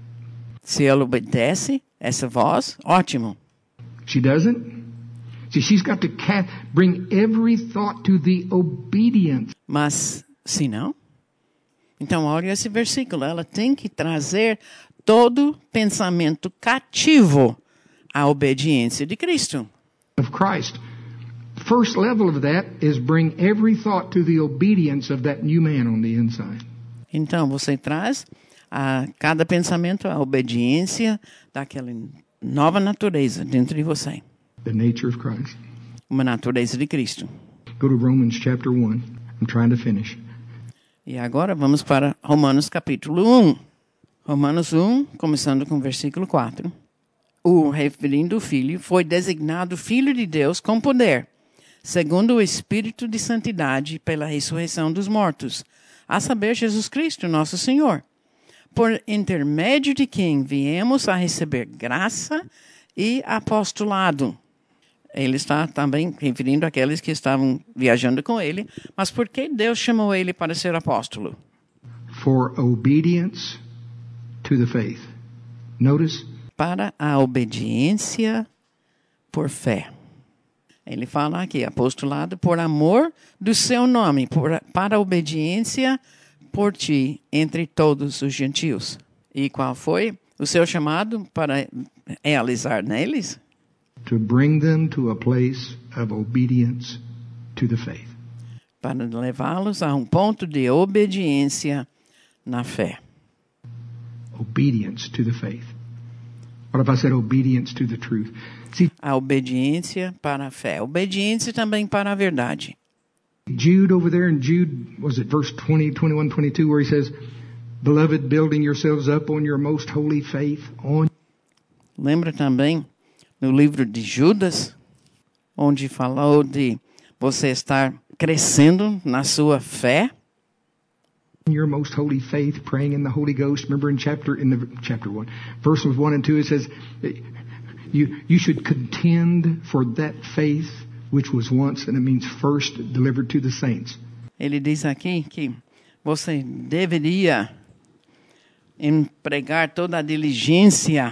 Se ela obedece essa voz, ótimo. she doesn't. See, she's got to ca- bring every thought to the obedience. Mas se não, então olha esse versículo. Ela tem que trazer todo pensamento cativo à obediência de Cristo. Of Christ. First level of that is bring every thought to the obedience of that new man on the inside. Então você traz a cada pensamento à obediência daquela nova natureza dentro de você. The nature of Christ. Uma natureza de Cristo. Go to Romans chapter one. I'm trying to finish. E agora vamos para Romanos capítulo um. Romanos um, começando com o versículo quatro. O referindo o Filho foi designado Filho de Deus com poder, segundo o Espírito de Santidade pela ressurreição dos mortos, a saber, Jesus Cristo, nosso Senhor, por intermédio de quem viemos a receber graça e apostolado. Ele está também referindo àqueles que estavam viajando com ele, mas por que Deus chamou ele para ser apóstolo? For obedience to the faith. Notice, Para a obediência por fé. Ele fala aqui, apostolado por amor do seu nome, por, para a obediência por ti entre todos os gentios. E qual foi o seu chamado para realizar neles? to bring them to a place of obedience to the faith. Para levá-los a um ponto de obediência na fé. Obedience to the faith. What if I said obedience to the truth? See, A obediência para a fé. Obediência também para a verdade. Jude over there in Jude, was it verse twenty, twenty-one, twenty-two, where he says, Beloved, building yourselves up on your most holy faith, on Lembra também no livro de Judas, onde falou de você estar crescendo na sua fé? your most holy faith, praying in the Holy Ghost. Remember in chapter in the chapter one, verses one and two, it says, you you should contend for that faith which was once, and it means first delivered to the saints. Ele diz aqui que você deveria empregar toda a diligência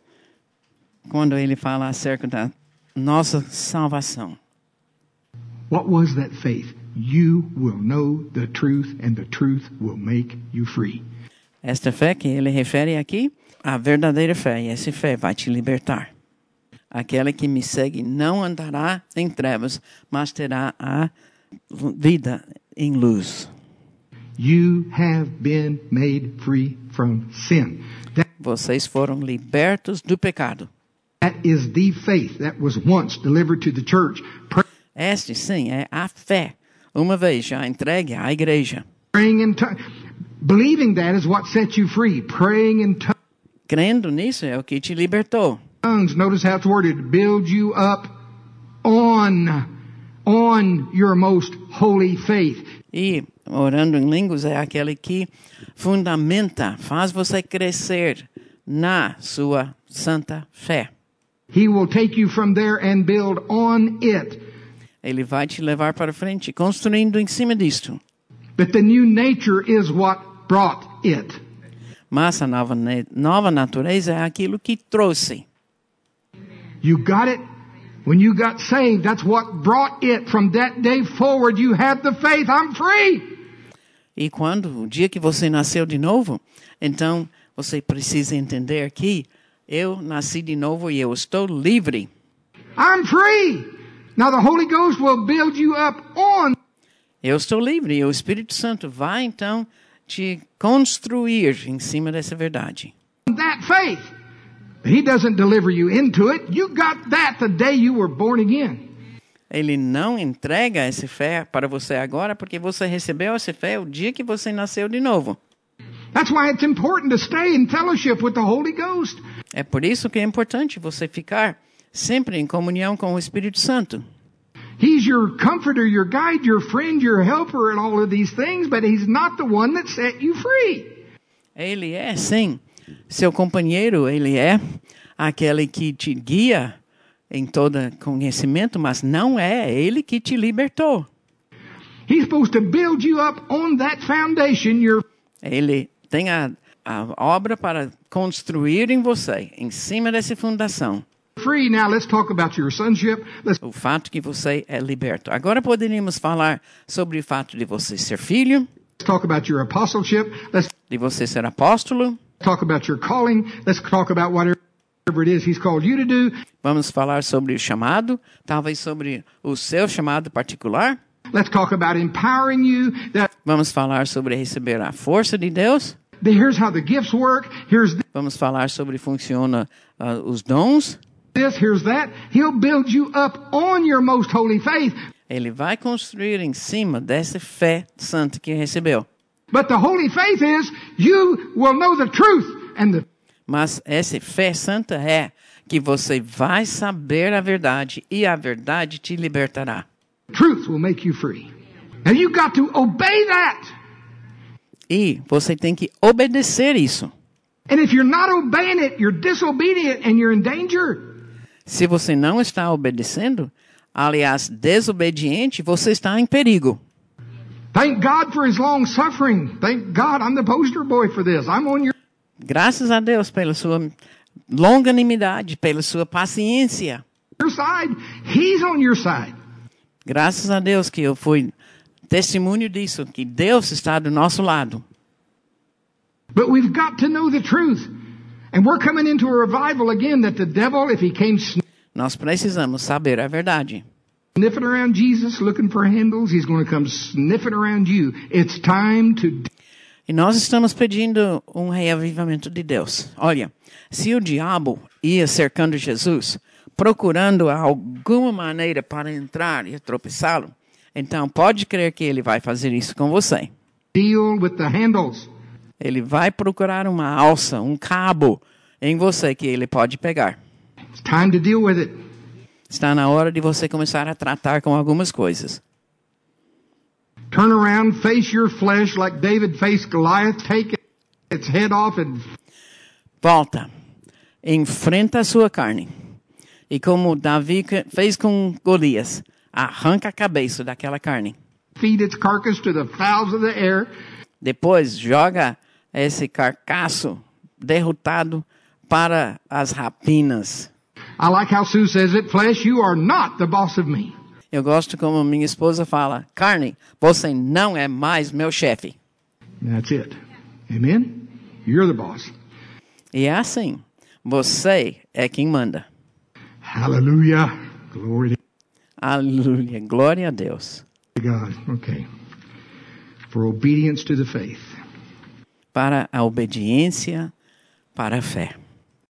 quando ele fala acerca da nossa salvação. What was that faith? You will know the truth, and the truth will make you free. Esta fé que ele refere aqui, a verdadeira fé, e essa fé vai te libertar. Aquele que me segue não andará em trevas, mas terá a vida em luz. You have been made free from sin. That, Vocês foram libertos do pecado. that is the faith that was once delivered to the church. Pray, Este, sim, é a fé, uma vez já entregue à igreja. praying in tongues. Believing that is what sets you free. Praying in tongues. Crendo nisso é o que te libertou. Notice how it's worded. Build you up on, on your most holy faith. E orando em línguas é aquele que fundamenta, faz você crescer na sua santa fé. He will take you from there and build on it. Ele vai te levar para frente, construindo em cima disto. But the new nature is what brought it. Mas a nova, nova natureza é aquilo que trouxe. You got it? When you got saved, that's what brought it. From that day forward, you had the faith. I'm free. E quando, o dia que você nasceu de novo, então você precisa entender que eu nasci de novo e eu estou livre. I'm free. Now the Holy Ghost will build you up on. Eu estou livre e o Espírito Santo vai então te construir em cima dessa verdade. that faith. But He doesn't deliver you into it. You got that the day you were born again. Ele não entrega essa fé para você agora porque você recebeu essa fé o dia que você nasceu de novo. That's why it's important to stay in fellowship with the Holy Ghost. É por isso que é importante você ficar sempre em comunhão com o Espírito Santo. He's your comforter, your guide, your friend, your helper, and all of these things, but He's not the one that set you free. Ele é, sim, seu companheiro, ele é aquele que te guia em todo conhecimento, mas não é ele que te libertou. He's supposed to build you up on that foundation. Your Ele tem a, a obra para construir em você, em cima dessa fundação. free. Now let's talk about your sonship. Let's O fato que você é liberto. Agora poderíamos falar sobre o fato de você ser filho, talk about your apostleship. Let's de você ser apóstolo. talk about your calling. Let's talk about whatever it is He's called you to do. Vamos falar sobre o chamado, talvez sobre o seu chamado particular. Let's talk about empowering you. That Vamos falar sobre receber a força de Deus. here's how the gifts work. Here's Vamos falar sobre funciona uh, os dons. this. Here's that. He'll build you up on your most holy faith. Ele vai construir em cima dessa fé santa que recebeu. But the holy faith is you will know the truth, and the Mas essa fé santa é que você vai saber a verdade e a verdade te libertará. truth will make you free. And you got to obey that. E você tem que obedecer isso. And if you're not obeying it, you're disobedient and you're in danger. Se você não está obedecendo, aliás, desobediente, você está em perigo. Thank God for His long suffering. Thank God I'm the poster boy for this. I'm on your Graças a Deus pela sua longanimidade, pela sua paciência. side. He's on your side. Graças a Deus que eu fui testemunho disso, que Deus está do nosso lado. But we've got to know the truth. And we're coming into a revival again that the devil, if he came Nós precisamos saber a verdade. sniffing around Jesus looking for handles, he's going to come sniffing around you. It's time to E nós estamos pedindo um reavivamento de Deus. Olha, se o diabo ia cercando Jesus, procurando alguma maneira para entrar e tropeçá-lo, então pode crer que ele vai fazer isso com você. deal with the handles. Ele vai procurar uma alça, um cabo em você que ele pode pegar. It's time to deal with it. Está na hora de você começar a tratar com algumas coisas. Turn around, face your flesh like David faced Goliath, take its head off and Volta. Enfrenta a sua carne. E como Davi fez com Golias, arranca a cabeça daquela carne. feed its carcass to the fowls of the air. Depois joga esse carcaço derrotado para as rapinas. I like how Sue says it, flesh, you are not the boss of me. Eu gosto como minha esposa fala, carne, você não é mais meu chefe. That's it. Amen? You're the boss. E é assim. Você é quem manda. Hallelujah. Glory to Aleluia. Glória a Deus. God. Okay. For obedience to the faith. Para a obediência, para a fé.